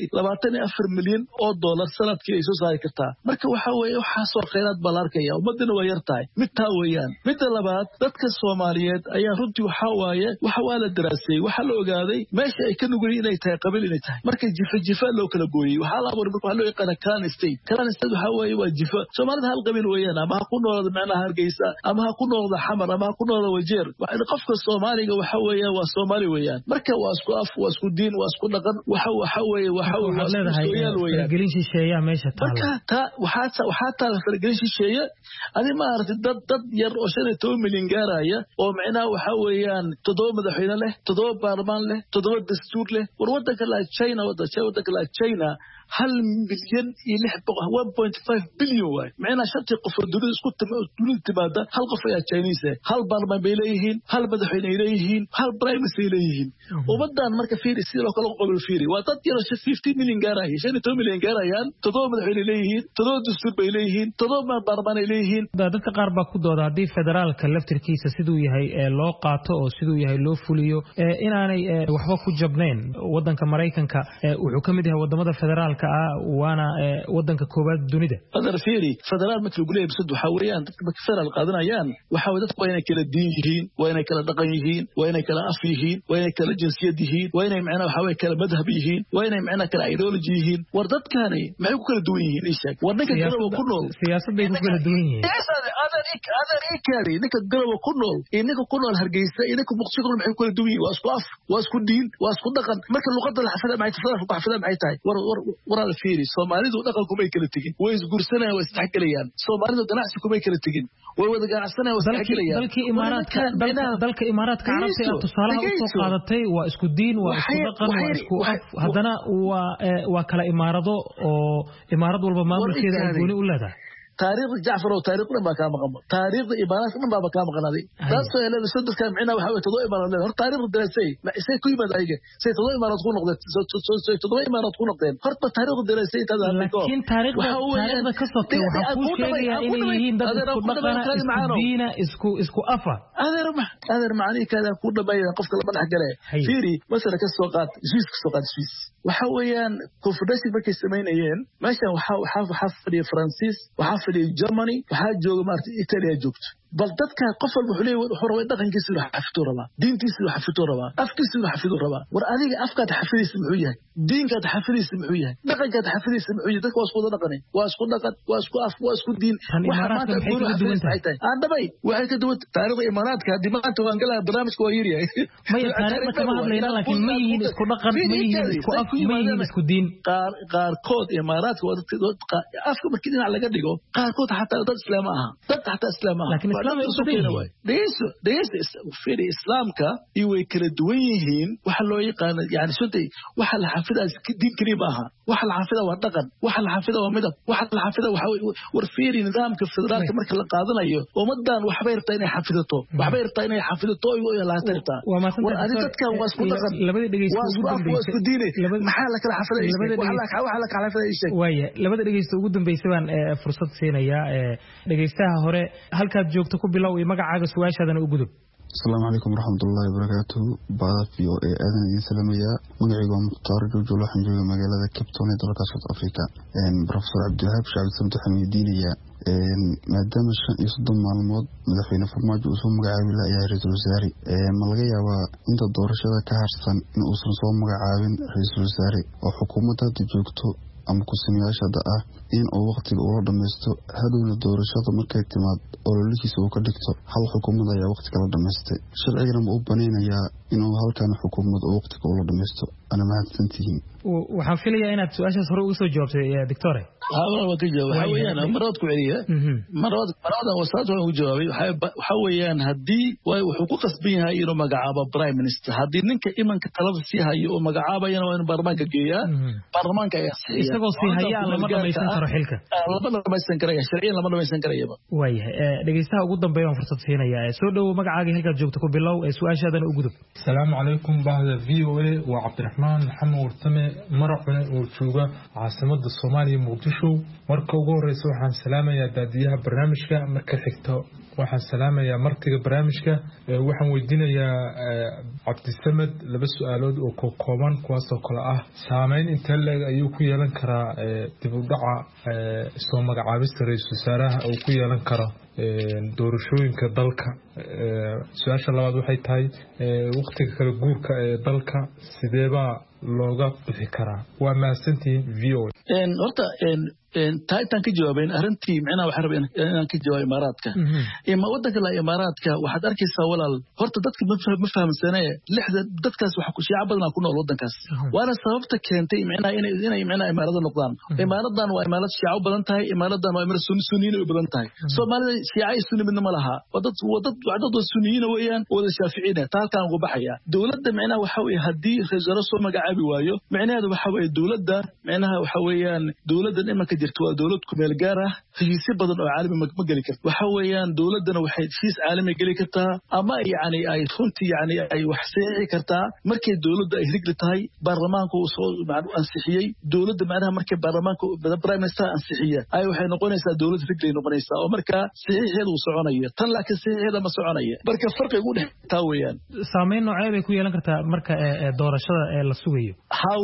24 milyan oo dollar sanadkii ay soo saari kartaa marka waxa weeye waxa soo khayraad bal arkaya umadana way yartahay mid taa weeyaan midda labaad dadka Soomaaliyeed ayaa runtii waxa waaye waxa la daraasay waxa la ogaaday meesha ay ka nugul inay tahay qabiil inay tahay marka jifa loo kala gooyay waxa la abuuray marka waxa loo yaqaan clan state waxa weeye waa jifa Soomaalida hal qabiil weeyaan ama ha ku noolada macnaha Hargeysa ama ha ku noolada Xamar ama ha ku noolada Wajeer waxa qofka Soomaaliga waxa weeye waa Soomaali weeyaan marka waa isku af waa isku diin waa isku dhaqan waxa weeye weeyaan gelin shisheeya meesha taala waxa taala gelin shisheeya adi ma aragtid dad yar oo 15 milyan gaaraya oo macnaha waxa weeyaan 7 madaxweyne leh 7 baarlamaan leh 7 dastuur leh war wadanka la China 1 milyan iyo 1.5 bilyan waay macnaha shantii qof oo dunida isku timaada hal qof ayaa Chinese hal baarlamaan bay leeyihiin hal madaxweyne ay leeyihiin hal prime minister ay leeyihiin umadan marka fiiri sidoo kale qobol fiiri waa dad yar 15 milyan gaaraya 15 milyan gaarayaan 7 madaxweyne leeyihiin 7 dastuur bay leeyihiin 7 baarlamaan ay leeyihiin dadka qaar baa ku dooda hadii federaalka laftirkiisa siduu yahay loo qaato oo siduu yahay loo fuliyo inaanay waxba ku jabneen wadanka Mareykanka wuxuu kamid yahay wadamada federaalka waana wadanka koobaad dunida hadar fiiri federaal markii ugu leeyahay waxa weeyaan dadka federaal qaadanayaan waxa way dadku inay kala diin yihiin waa inay kala dhaqan yihiin waa inay kala af yihiin waa inay kala jinsiyad yihiin waa inay macna waxa way kala madhab yihiin waa inay macna kala ideology yihiin war dadkani maxay ku kala duwan yihiin ishaag war ninka galabo ku nool siyaasadday ku kala duwan yihiin adar ikari ninka galabo ku nool iyo ninka ku nool Hargeysa iyo ninka Muqdisho maxay ku kala duwan yihiin waa isku af waa isku diin waa isku dhaqan marka luqadda la xafida maxay tahay war fiiri Soomaalidu dhaqanku may kala tagin way isguursanayaan way isdhexgalayaan Soomaalidu ganacsi kuma kala tagin way wada ganacsanayaan way isdhexgalayaan dalka Imaaraadka Carabta ee tusaalaha u soo qaadatay waa isku diin waa isku dhaqan waa isku haddana waa kala imaarado oo imaarad walba maamulkeeda ay gooni u leedahay taariikhda Jaafar oo taariikhda ma ka maqan taariikhda Imaaraadka ma ka maqnaaday taasoo ay leedahay saddex macna waxa way todo Imaaraad hor taariikhda daraasay ma isay ku yimaadayga say todo Imaaraad ku noqdeen todo Imaaraad ku noqdeen horta taariikhda daraasay tada laakiin taariikhda ka soo waxa ku sheegaya inay yihiin dad isku dhaqan diina isku afa adeer macni kada ku dhameeyay qofka lama dhaxgalay fiiri masala ka soo qaad Swiss waxa weeyaan confederation markay sameeyeen meesha waxa fadhiya Faransiis waxa fadhiya Germany waxa jooga maartay Italy joogto bal dadka qof walba wuxuu leeyahay wuxuu rabaa dhaqankiisa inuu xafito rabaa diintiisa inuu xafito rabaa afkiisa inuu xafito rabaa war adiga afkaad xafidaysa muxuu yahay diinkaad xafidaysa muxuu yahay dhaqankaad xafidaysa muxuu yahay dadka waa isku dhaqan waa isku dhaqan waa isku af waa isku diin waxa maanta ay ka duwan tahay aandabay waxay ka duwan taariikhda Imaaraadka hadii maanta waan galaa barnaamijka waa yiri ma taariikhda kama hadlayna laakiin ma yihiin isku dhaqan ma yihiin isku af ma yihiin isku diin qaarkood Imaaraadka waa dadka afka markii dhinac laga dhigo qaarkood xataa dad islaam ah dad xataa islaam ah fiiri islaamka iyo way kala duwan yihiin waxa loo yaqaan yani sunday waxa la xafidaa diin kaliya maaha waxa la xafidaa waa dhaqan waxa la xafidaa waa midab waxa la xafidaa waxa war fiiri nidaamka federaalka marka la qaadanayo ummadan waxbay rabtaa inay xafidato iyo la tarta war adiga dadka waa isku dhaqan labada dhageysto ugu dambeysay waa isku diin maxaa la kala xafidaa waxa la kala xafidaa waaya labada dhageysto ugu dambeysay baan fursad siinayaa dhageystaha hore halkaad joogto ku bilow iyo magacaaga su'aashaadana u gudub السلام عليكم ورحمة الله وبركاته بعد في أذن الإسلامية مقعد مختار جوجو لحن جوجو مجال كيبتون دولة ساوث أفريقيا بروفيسور عبد الوهاب شعب سمت حميدينية ما دام يصدم معلومات مدافعين فرماج وسوم مقعابين لا يا رئيس الوزاري ملغية وانت الدور شذا كهرسان إن أصلا سوم مقعابين رئيس الوزاري وحكومة تجوكتو ama ku-sameyaasha hadda ah in uu waqtiga ula dhammaysto hadhowna doorashada markay timaad ololihiisa uu ka dhigto hal xukuumad ayaa waqtiga la dhammaystay sharcigana ma u banaynayaa inuu halkan xukuumad uu waqtiga ula dhammaysto ana mahadsantihiin waxaan filayaa inaad su-aashaas hore uga soo jawaabtay doctore waxa weeyaan marad ku celiya maradan wasaad waan u jawaabay waxa weeyaan haddii wuxuu ku qasban yahay inuu magacaabo prime minister haddii ninka imanka talada sii hayo oo magacaabayana waa inuu baarlamaanka geeyaa baarlamaanka ayaa saxiiya isagoo sii hayaan lama dhamaysan karo xilka lama dhamaysan karaya sharciyan lama dhamaysan karayaba waayahay dhegeystaha ugu dambeeya waan fursad siinayaa soo dhowow magacaaga halkaad joogto ku bilow su-aashaadana u gudub asalaamu calaykum bahda v o a waa cabdiraxmaan maxamed warsame maracune oo jooga caasimada soomaaliya muqdisho marka ugu horeysa waxaan salaamayaa daadiyaha barnaamijka marka xigto waxaan salaamayaa martiga barnaamijka waxaan weydiinayaa cabdisamed laba su-aalood oo kooban kuwaasoo kale ah saameyn intee leeg ayuu ku yeelan karaa dib u dhaca soo magacaabista ra-iisul wasaaraha uu ku yeelan karo doorashooyinka dalka su-aasha labaad waxay tahay waqtiga kala guurka ee dalka sideebaa looga bixi karaa waa mahadsantihiin v o horta taaintaan ka jawaabayn arrintii micnaha waxaan rabay inaan ka jawaabo imaaraadka waddanka la imaaraadka waxaad arkaysaa walaal horta dadka ma fahamsanee dadkaas shiica badanaa ku nool waddankaas waana sababta keentay micnaha inay micnaha imaarada noqdaan imaaradan waa imaarad shiica u badan tahay imaaradan waa imaarad sunniyiin u badan tahay soomaalida shiica iyo sunni midna ma laha waa dad sunniyiina weeyaan wada shaaficiina taa halkaan uga baxaya dowladda micnaha waxa weeye haddii ra-iisul wasaare soo magacaabi waayo micnaheedu waxa weeye dowladda micnaha waxa weeyaan dowladdan imanka jirto waa dowlad ku meel gaar ah heshiisyo badan oo caalami ma geli karto waxa weeyaan dowladdana waxay heshiis caalami geli kartaa ama yacni ay runtii yacni ay wax saxiixi kartaa markay dowladda ay rigli tahay baarlamaanka uu soo ansixiyey dowladda macnaha markay baarlamaanka prime minister ansixiya ay waxay noqonaysaa dowlad rigli noqonaysaa oo markaa saxiixeeda uu soconaya tan laakiin saxiixeeda ma soconaya marka farqiga u dhextaa weeyaan saameyn noocee bay ku yeelan kartaa marka doorashada la sugayo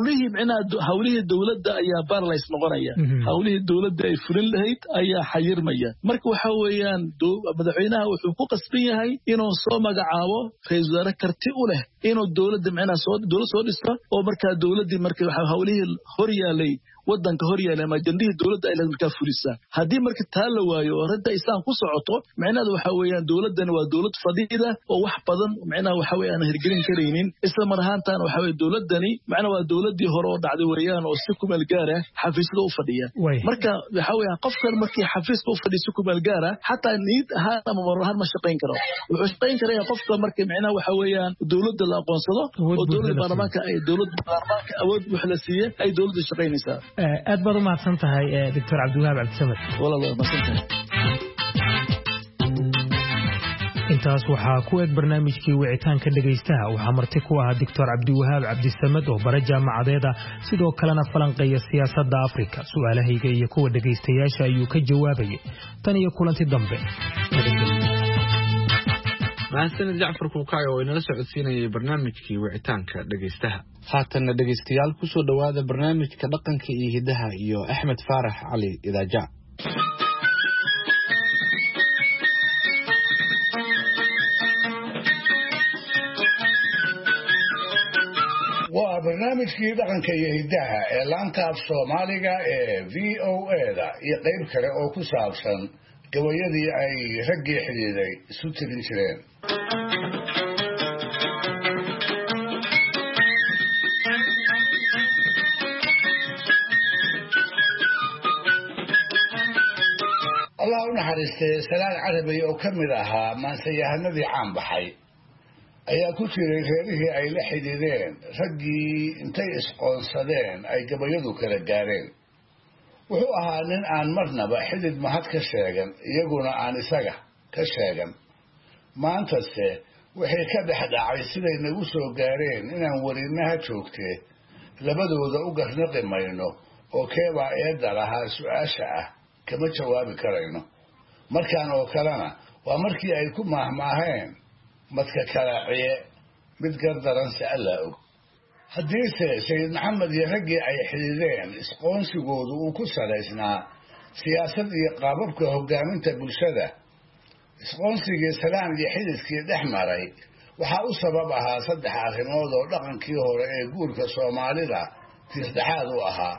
hawlihii dowladda ayaa paralyze noqonaya hawlihii dowladda ay fulin lahayd ayaa xayirmaya marka waxa weeyaan madaxweynaha wuxuu ku qasban yahay inuu soo magacaabo ra-iisul wasaare karti u leh inuu dowladda micnaha dowlad soo dhisto oo markaa dowladdii marka hawlihii hor yaalay waddanka hor yaala ama ajandihii dowladda ay markaa fulisaa haddii marka taa la waayo oo arrinta isaan ku socoto micnaheedu waxa weeyaan dowladdani waa dowlad fadhiida oo wax badan micnaha waxa weeye aan hirgelin karaynin isla mar ahaantaana waxa weeye dowladdani macnaha waa dowladdii hore oo dhacday weeyaan oo si ku meel gaar ah xafiisyada u fadhiya marka waxa weeye qofkan markii xafiiska u fadhiyo si ku meel gaar ah xataa niyad ahaan ama moral ahaan ma shaqayn karo wuxuu shaqayn karaya qofka markii micnaha waxa weeyaan dowladda la aqoonsado oo dowladda baarlamaanka awood wax la siiyey ay dowladda shaqaynaysaa aad baad u mahadsan tahay doctor cabdiwahaab cabdisamed intaas waxaa ku eg barnaamijkii wicitaanka dhegaystaha waxaa marti ku ahaa doctor cabdiwahaab cabdisamed oo bare jaamacadeed ah sidoo kalena falanqeeya siyaasadda afrika su'aalahayga iyo kuwa dhegaystayaasha ayuu ka jawaabayay tan iyo kulanti dambe mahadsanid jacfar kuukaac oo inala socodsiinayay barnaamijkii wicitaanka dhegaystaha haatanna dhegaystayaal ku soo dhowaada barnaamijka dhaqanka iyo hidaha iyo axmed faarax cali idaaja waa barnaamijkii dhaqanka iyo hidaha ee laanta af soomaaliga ee v o a-da iyo qayb kale oo ku saabsan gabayadii ay raggii xidhiiday isu tirin jireen allah u naxariistay salaan carabi oo ka mid ahaa maansayahanadii caan baxay ayaa ku jiray reerihii ay la xidhiideen raggii intay isqoonsadeen ay gabayadu kala gaareen wuxuu ahaa nin aan marnaba xidid mahad ka sheegan iyaguna aan isaga ka sheegan maantase waxay ka dhex dhacay siday nagu soo gaareen inaan werinaha joogtee labadooda u garnaqi mayno oo keebaa eedda lahaa su-aasha ah kama jawaabi karayno markaan oo kalena waa markii ay ku maahmaaheen madka kalaaciye mid gardaranse allaa og haddiise sayid maxamed iyo raggii ay xidhiideen isqoonsigoodu uu ku salaysnaa siyaasad iyo qaababka hoggaaminta bulshada isqoonsigii salaan iyo xididkii dhex maray waxaa u sabab ahaa 3 arrimood oo dhaqankii hore ee guurka soomaalida tirsdhexaad u ahaa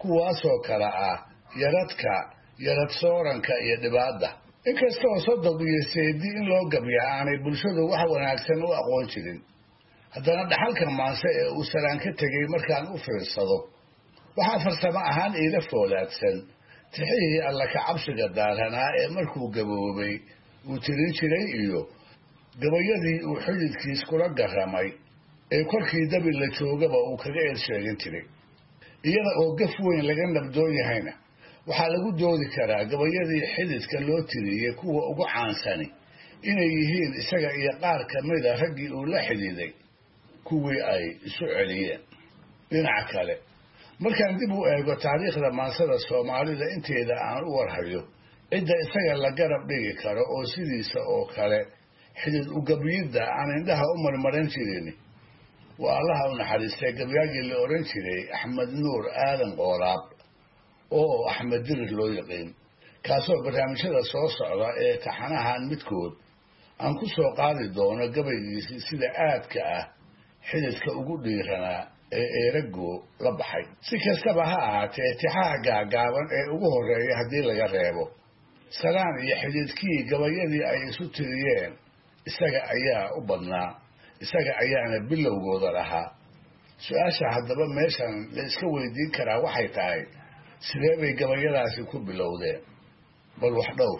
kuwaasoo kale ah yaradka yarad sooranka iyo dhibaadda inkastoo sodog iyo seedi in loo gabyaa aanay bulshadu wax wanaagsan u aqoon jirin haddana dhaxalka maanse ee uu saraan ka tegey markaan u fiirsado waxaa farsamo ahaan iila foolaadsan tixihii alla ka cabsiga daaranaa ee markuu gaboobay uu tirin jiray iyo gabayadii uu xididkiis kula garamay ee kolkii dabi la joogaba uu kaga eedsheegin jiray iyada oo gaf weyn laga nabdoon yahayna waxaa lagu doodi karaa gabayadii xididka loo tiriyey kuwa ugu caansani inay yihiin isaga iyo qaar ka mida raggii uu la xididay kuwii ay isu celiyeen dhinaca kale markaan dib u eego taariikhda maansada soomaalida inteeda aan u warhayo cidda isaga la garab dhigi karo oo sidiisa oo kale xidid ugabyidda aan indhaha u marmaran jirin waa allaha u naxariistay gabyaagii la odhan jiray axmed nuur aadan qoolaab oo axmed dirir loo yaqiin kaasoo barnaamijyada soo socda ee taxanahan midkood aan ku soo qaadi doono gabaygiisii sida aadka ah xididka ugu dhiiranaa ee eerago la baxay si kastaba ha ahaatee tixaha gaagaaban ee ugu horreeya haddii laga reebo saraan iyo xididkii gabayadii ay isu tiriyeen isaga ayaa u badnaa isaga ayaana bilowgooda lahaa su-aasha haddaba meeshan la iska weydiin karaa waxay tahay sidee bay gabayadaasi ku bilowdeen bal wax dhowr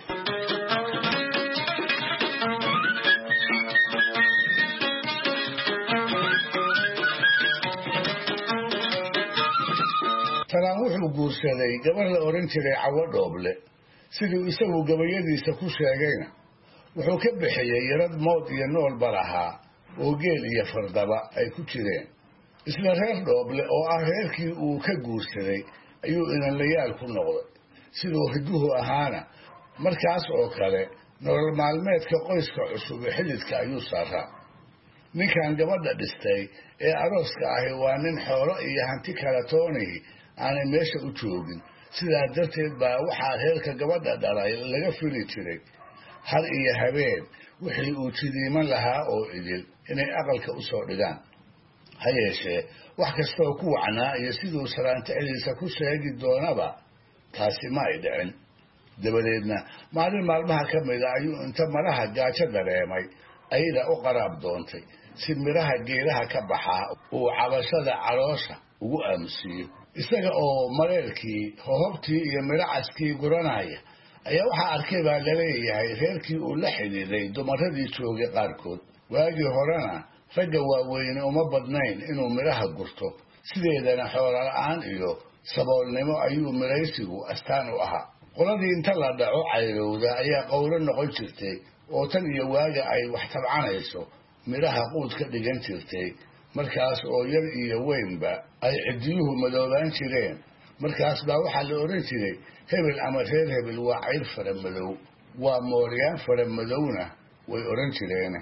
saraan wuxuu guursaday gabar la odhan jiray cawo dhooble siduu isagu gabayadiisa ku sheegayna wuxuu ka bixiyey yarad mood iyo noolba lahaa oo geel iyo fardaba ay ku jireen isla reer dhooble oo ah reerkii uu ka guursaday ayuu inanlayaal ku noqday siduu hiduhu ahaana markaas oo kale nolol maalmeedka qoyska cusub ee xididka ayuu saaraa ninkan gabadha dhistay ee arooska ahi waa nin xoolo iyo hanti kala toonihi aanay meesha u joogin sidaa darteed baa waxaa reerka gabadha dhalay laga fili jiray har iyo habeen wixii uu jidiiman lahaa oo idil inay aqalka u soo dhigaan ha yeeshee wax kastoo ku wacnaa iyo siduu saraantixdiisa ku sheegi doonaba taasi ma ay dhicin dabadeedna maalin maalmaha ka mida ayuu inta maraha gaajo dareemay ayada u qaraab doontay si midhaha geedaha ka baxaa uu cabashada caloosha ugu aamusiiyo isaga oo mareerkii hohobtii iyo midhacaskii guranaya ayaa waxaa arkay baa laleeyahay reerkii uu la xidhiiday dumaradii joogay qaarkood waagii horena ragga waaweyne uma badnayn inuu midhaha gurto sideedana xoolola'aan iyo saboolnimo ayuu midhaysigu astaan u ahaa qoladii inta la dhaco cayrowda ayaa qowlo noqon jirtay oo tan iyo waaga ay wax tabcanayso midhaha quud ka dhigan jirtay markaas oo yar iyo weynba ay ciddiyuhu madoobaan jireen markaas baa waxaa la odhan jiray hebel ama reer hebel waa cayr fara madow waa mooryaan fara madowna way odhan jireen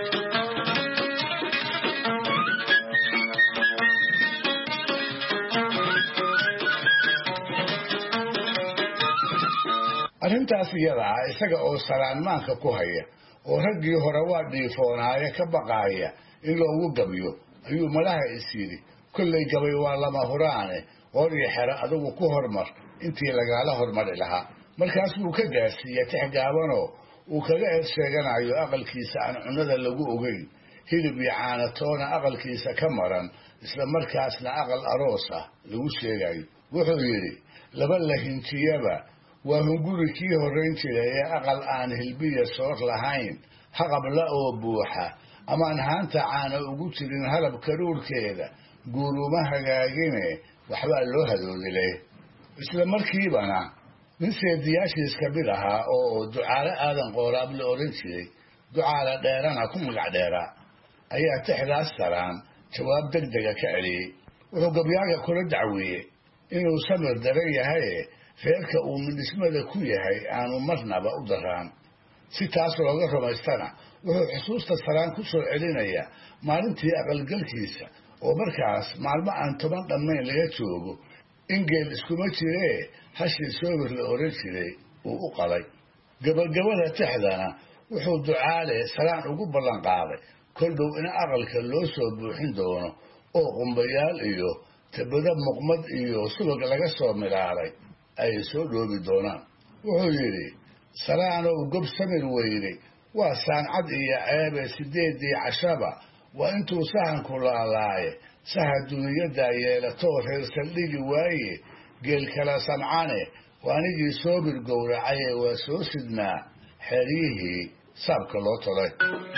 arrintaas iyada ah isaga oo salaanmaanka ku haya oo raggii hore waa dhiifoonaaye ka baqaaya in loogu gabyo ayuu malaha is yidhi kollay gabay waa lama huraane qoor iyo xero adigu ku hormar intii lagaala hormari lahaa markaas buu ka gaarsiiyey tix gaabanoo uu kaga eed sheeganayo aqalkiisa aan cunnada lagu ogeyn hilib iyo caanatoona aqalkiisa ka maran isla markaasna aqal aroos ah lagu sheegayo wuxuu yidhi laba lahinjiyaba waa hunguri kii horrayn jiray ee aqal aan hilbiya soor lahayn haqabla oo buuxa amaan haanta caana ugu jirin halab karuurkeeda guuruma hagaagine waxbaa loo hadoodilay isla markiibana nin seediyaashiis ka mid ahaa oo ducaale aadan qooraab la odhan jiray ducaale dheerana ku magac dheeraa ayaa tixdaas saraan jawaab deg dega ka celiyey wuxuu gabyaaga kula dacweeyey inuu samir daran yahaye reerka uu midhismada ku yahay aanu marnaba u daraan si taas looga rumaystana wuxuu xusuusta saraan ku soo celinayaa maalintii aqalgalkiisa oo markaas maalmo aan 10 dhammayn laga joogo in geel iskuma jiree hashii soobir la oran jiray uu u qalay gabagabada tixdana wuxuu ducaale saraan ugu ballan qaaday kol dhow in aqalka loo soo buuxin doono oo qumbayaal iyo tabada muqmad iyo subag laga soo milaalay ay soo dhoobi doonaan. wuxuu yidhi salaanow gob samir weyne waa saancad iyo ceebe 8 cashaba waa intuu sahanku laalaaye saha duniyada yeelatoo reer saldhigi waaye geel kala samcane waa anigii soobir gowracaye waa soo sidnaa xeryihii saabka loo tolay.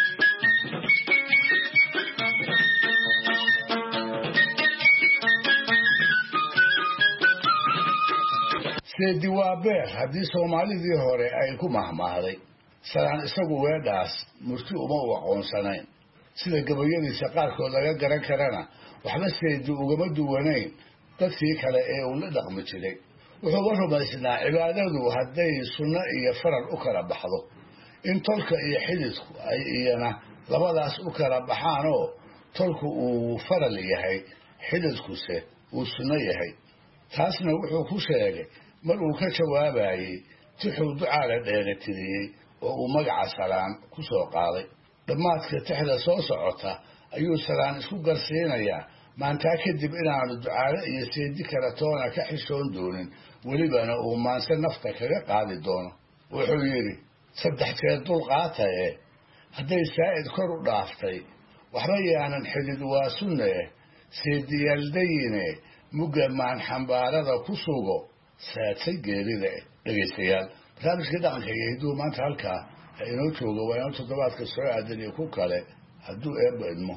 seedi waa beer haddii soomaalidii hore ay ku mahmahday. salaan isagu weedhaas murti uma u aqoonsanayn, sida gabayadiisa qaarkood laga garan karana waxba seedi ugama duwanayn dadkii kale ee uu la dhaqmi jiray. wuxuuba rumaysnaa cibaadadu hadday sunno iyo faral u kala baxdo in tolka iyo xididku ay iyana labadaas u kala baxaanoo tolku uu faral yahay xididkuse uu sunno yahay. taasna wuxuu ku sheegay mar uu ka jawaabayey tixuu ducaala dheeratiriyey oo uu magaca salaan ku soo qaaday. dhammaadka tixda soo socota ayuu salaan isku garsiinayaa maantaa kadib inaanu ducaale iyo seedi kale toona ka xishoon doonin, welibana uu maanse nafta kaga qaadi doono. wuxuu yidhi 3 jeer dulqaataye hadday saa'id kor u dhaaftay waxba yaanan xidid waa sunne seediyaaldayine mugga maan xambaarada ku sugo saadsay geerida. dhegaystayaal, barnaamijka dhaqanka iyo hidduu maanta halkaa inoo jooga waa inoo toddobaadka soo aadan iyo ku kale hadduu eebba idmo.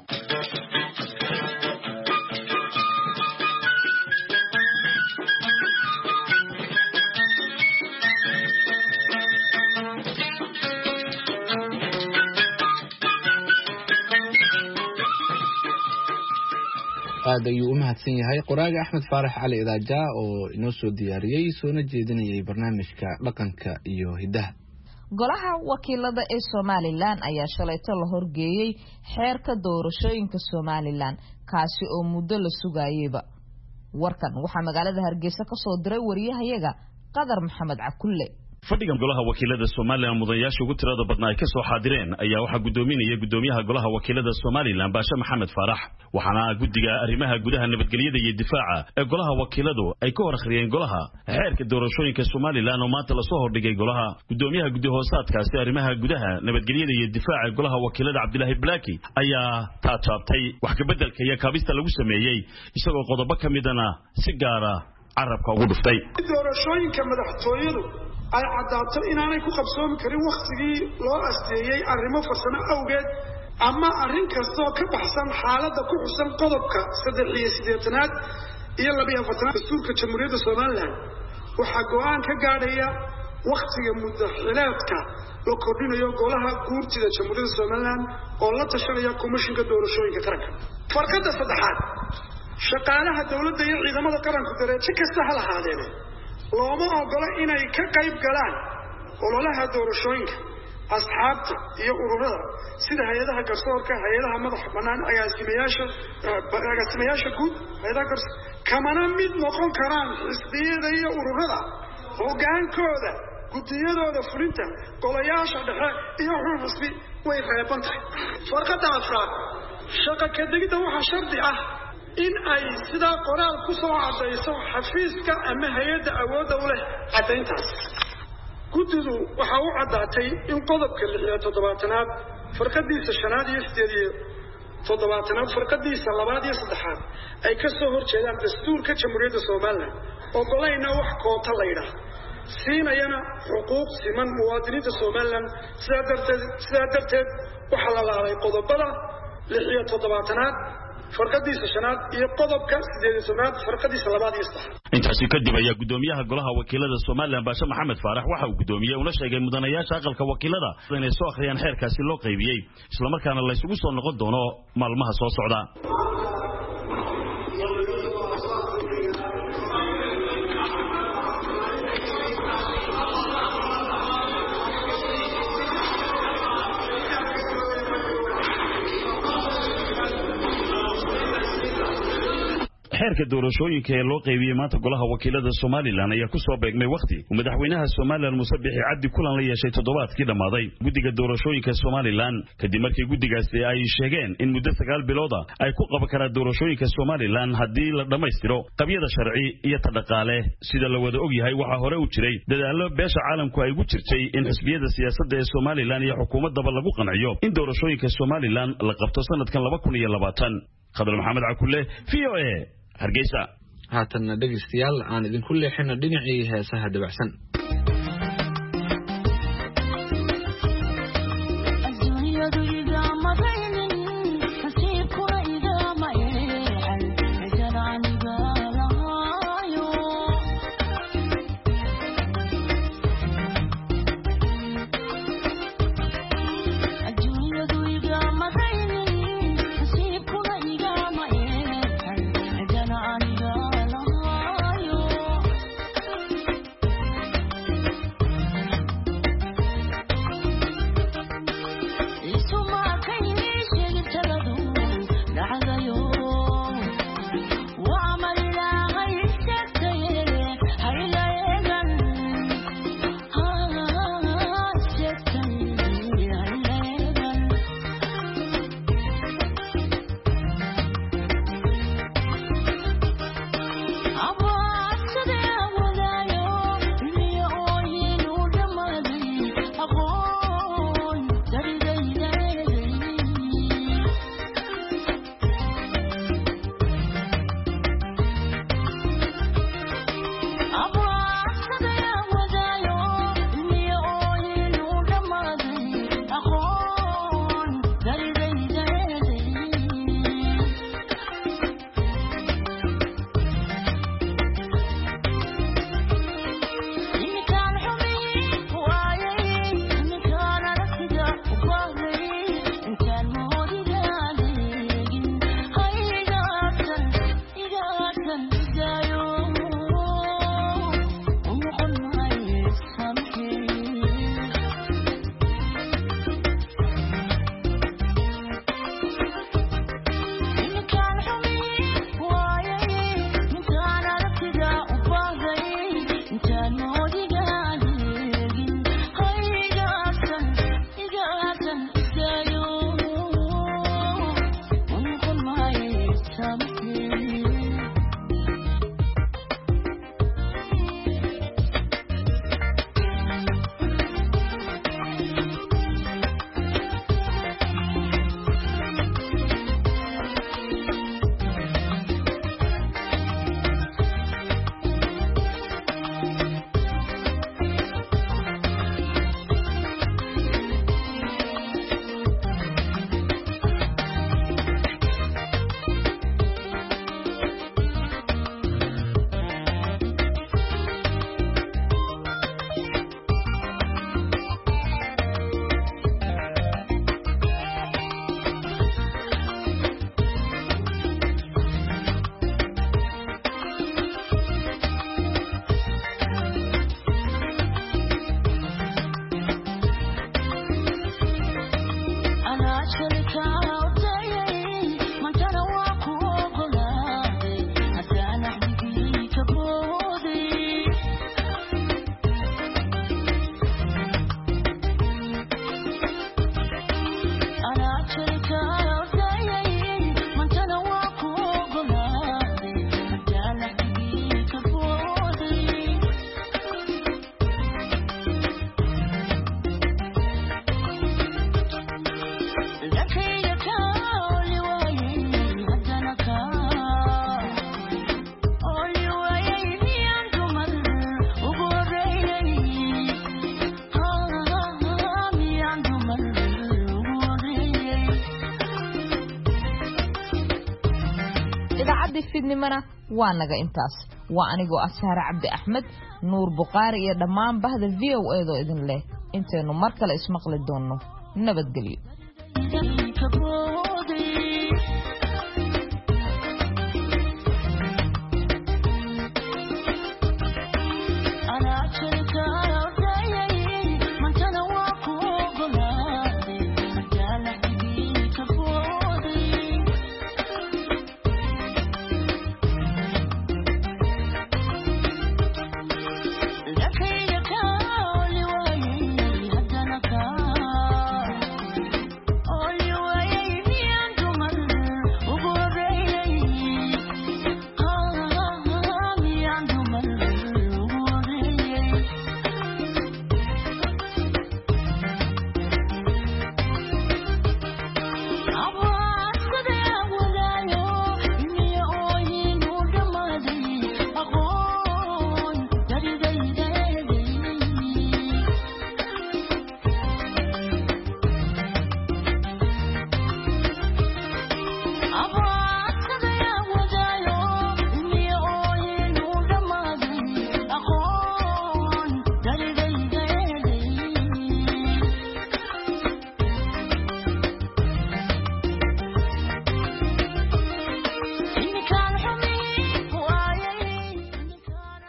aad ayuu u mahadsan yahay qoraaga Axmed Faarax Cali Idaaja oo inoo soo diyaariyay soona jeedinayay barnaamijka dhaqanka iyo hidaha. golaha wakiilada ee Somaliland ayaa shalayto la horgeeyay xeerka doorashooyinka Somaliland kaasi oo muddo la sugayayba. warkan waxaa magaalada Hargeysa ka soo diray wariyahayaga Qadar Maxamed Cakulle. fadhigan golaha wakiilada Soomaaliland mudanayaasha ugu tirada badnaa ay ka soo xaadireen ayaa waxa gudoominaya gudoomiyaha golaha wakiilada Soomaaliland Baasha Maxamed Faarax waxaana guddiga arrimaha gudaha nabadgelyada iyo difaaca ee golaha wakiiladu ay ka hor akhriyeen golaha xeerka doorashooyinka Soomaaliland oo maanta la soo hordhigay golaha. gudoomiyaha guddiga hoosaadkaasi arrimaha gudaha nabadgelyada iyo difaaca ee golaha wakiilada Cabdilaahi Blaaki ayaa taabtay wax ka bedelka iyo kaabista lagu sameeyay isagoo qodobo kamidana si gaar ah carabka ugu dhuftay. doorashooyinka madaxtooyadu ay cadaato inaanay ku qabsoomi karin waqtigii loo asteeyay arrimo farsamo awgeed ama arrin kasta oo ka baxsan xaaladda ku xusan qodobka 83aad iyo 24aad dastuurka Jamhuuriyadda Soomaaliland waxaa go'aan ka gaadhaya waqtiga muddaxileedka la kordhinayo golaha guurtida Jamhuuriyadda Soomaaliland oo la tashanaya komishinka doorashooyinka qaranka. farqada saddexaad shaqaalaha dawladda iyo ciidamada qaranku darajo kasta ha lahaadeen looma ogola inay ka qayb galaan ololaha doorashooyinka asxaabta iyo ururada sida hay'adaha garsoorka, hay'adaha madax bannaan, agaasimayaasha guud, hay'adaha garsoorka kamana mid noqon karaan xisbiyada iyo ururada hogaankooda, gudiyadooda fulinta, golayaasha dhexe iyo xisbi way reeban tahay. farqada afraad shaqa ka degida waxaa shardi ah in ay sida qoraal ku soo cadayso xafiiska ama hay'adda awoodda u leh cadayntaas. guddidu waxa uu cadaatay in qodobka 67aad farqadiisa 5 iyo 7aad farqadiisa 2 iyo 3aad ay ka soo horjeedaan dastuurka Jamhuuriyadda Soomaaliland ogolayna wax koota la yiraahdo siinayana xuquuq siman muwaadiniinta Soomaaliland. sidaa darteed waxa la laalay qodobada 67aad farqadiisa 5aad iyo qodobka 8aad farqadiisa 2 iyo 3. intaasi kadib ayaa gudoomiyaha golaha wakiilada Soomaaliland Baasha Maxamed Faarax waxa uu gudoomiyay una sheegay mudanayaasha aqalka wakiilada inay soo akhriyaan xeerkaasi loo qaybiyay isla markaana la isugu soo noqon doono maalmaha soo socda. xeerka jadwalka doorashooyinka ee loo qaybiyey maanta golaha wakiilada Soomaaliland ayaa ku soo beegmay waqti madaxweynaha Soomaaliland Muuse Biixi Cabdi kulan la yeeshay toddobaadkii dhamaaday guddiga doorashooyinka Soomaaliland kadib markii guddigaasi ay sheegeen in muddo 9 bilood ay ku qaban karaan doorashooyinka Soomaaliland haddii la dhameystiro qabyada sharci iyo dhaqaale sida la wada og yahay waxa hore u jiray dadaalo beesha caalamku ay ugu jirtay in xisbiyada siyaasadda ee Soomaaliland iyo xukuumadda lagu qanciyo in doorashooyinka Soomaaliland la qabto sanadkan 2020 Khadar Maxamed Cakulle VOA Hargeysa haatan dhageystayaal aan idinku leexino dhinacii heesaha dabacsan fidnimana waa naga intaas waa anigoo Ashaara Cabdi Axmed Nuur Buqaari iyo dhammaan bahda VOA do idin leh inteenu mar kale ismaqli doono nabadgelyo ana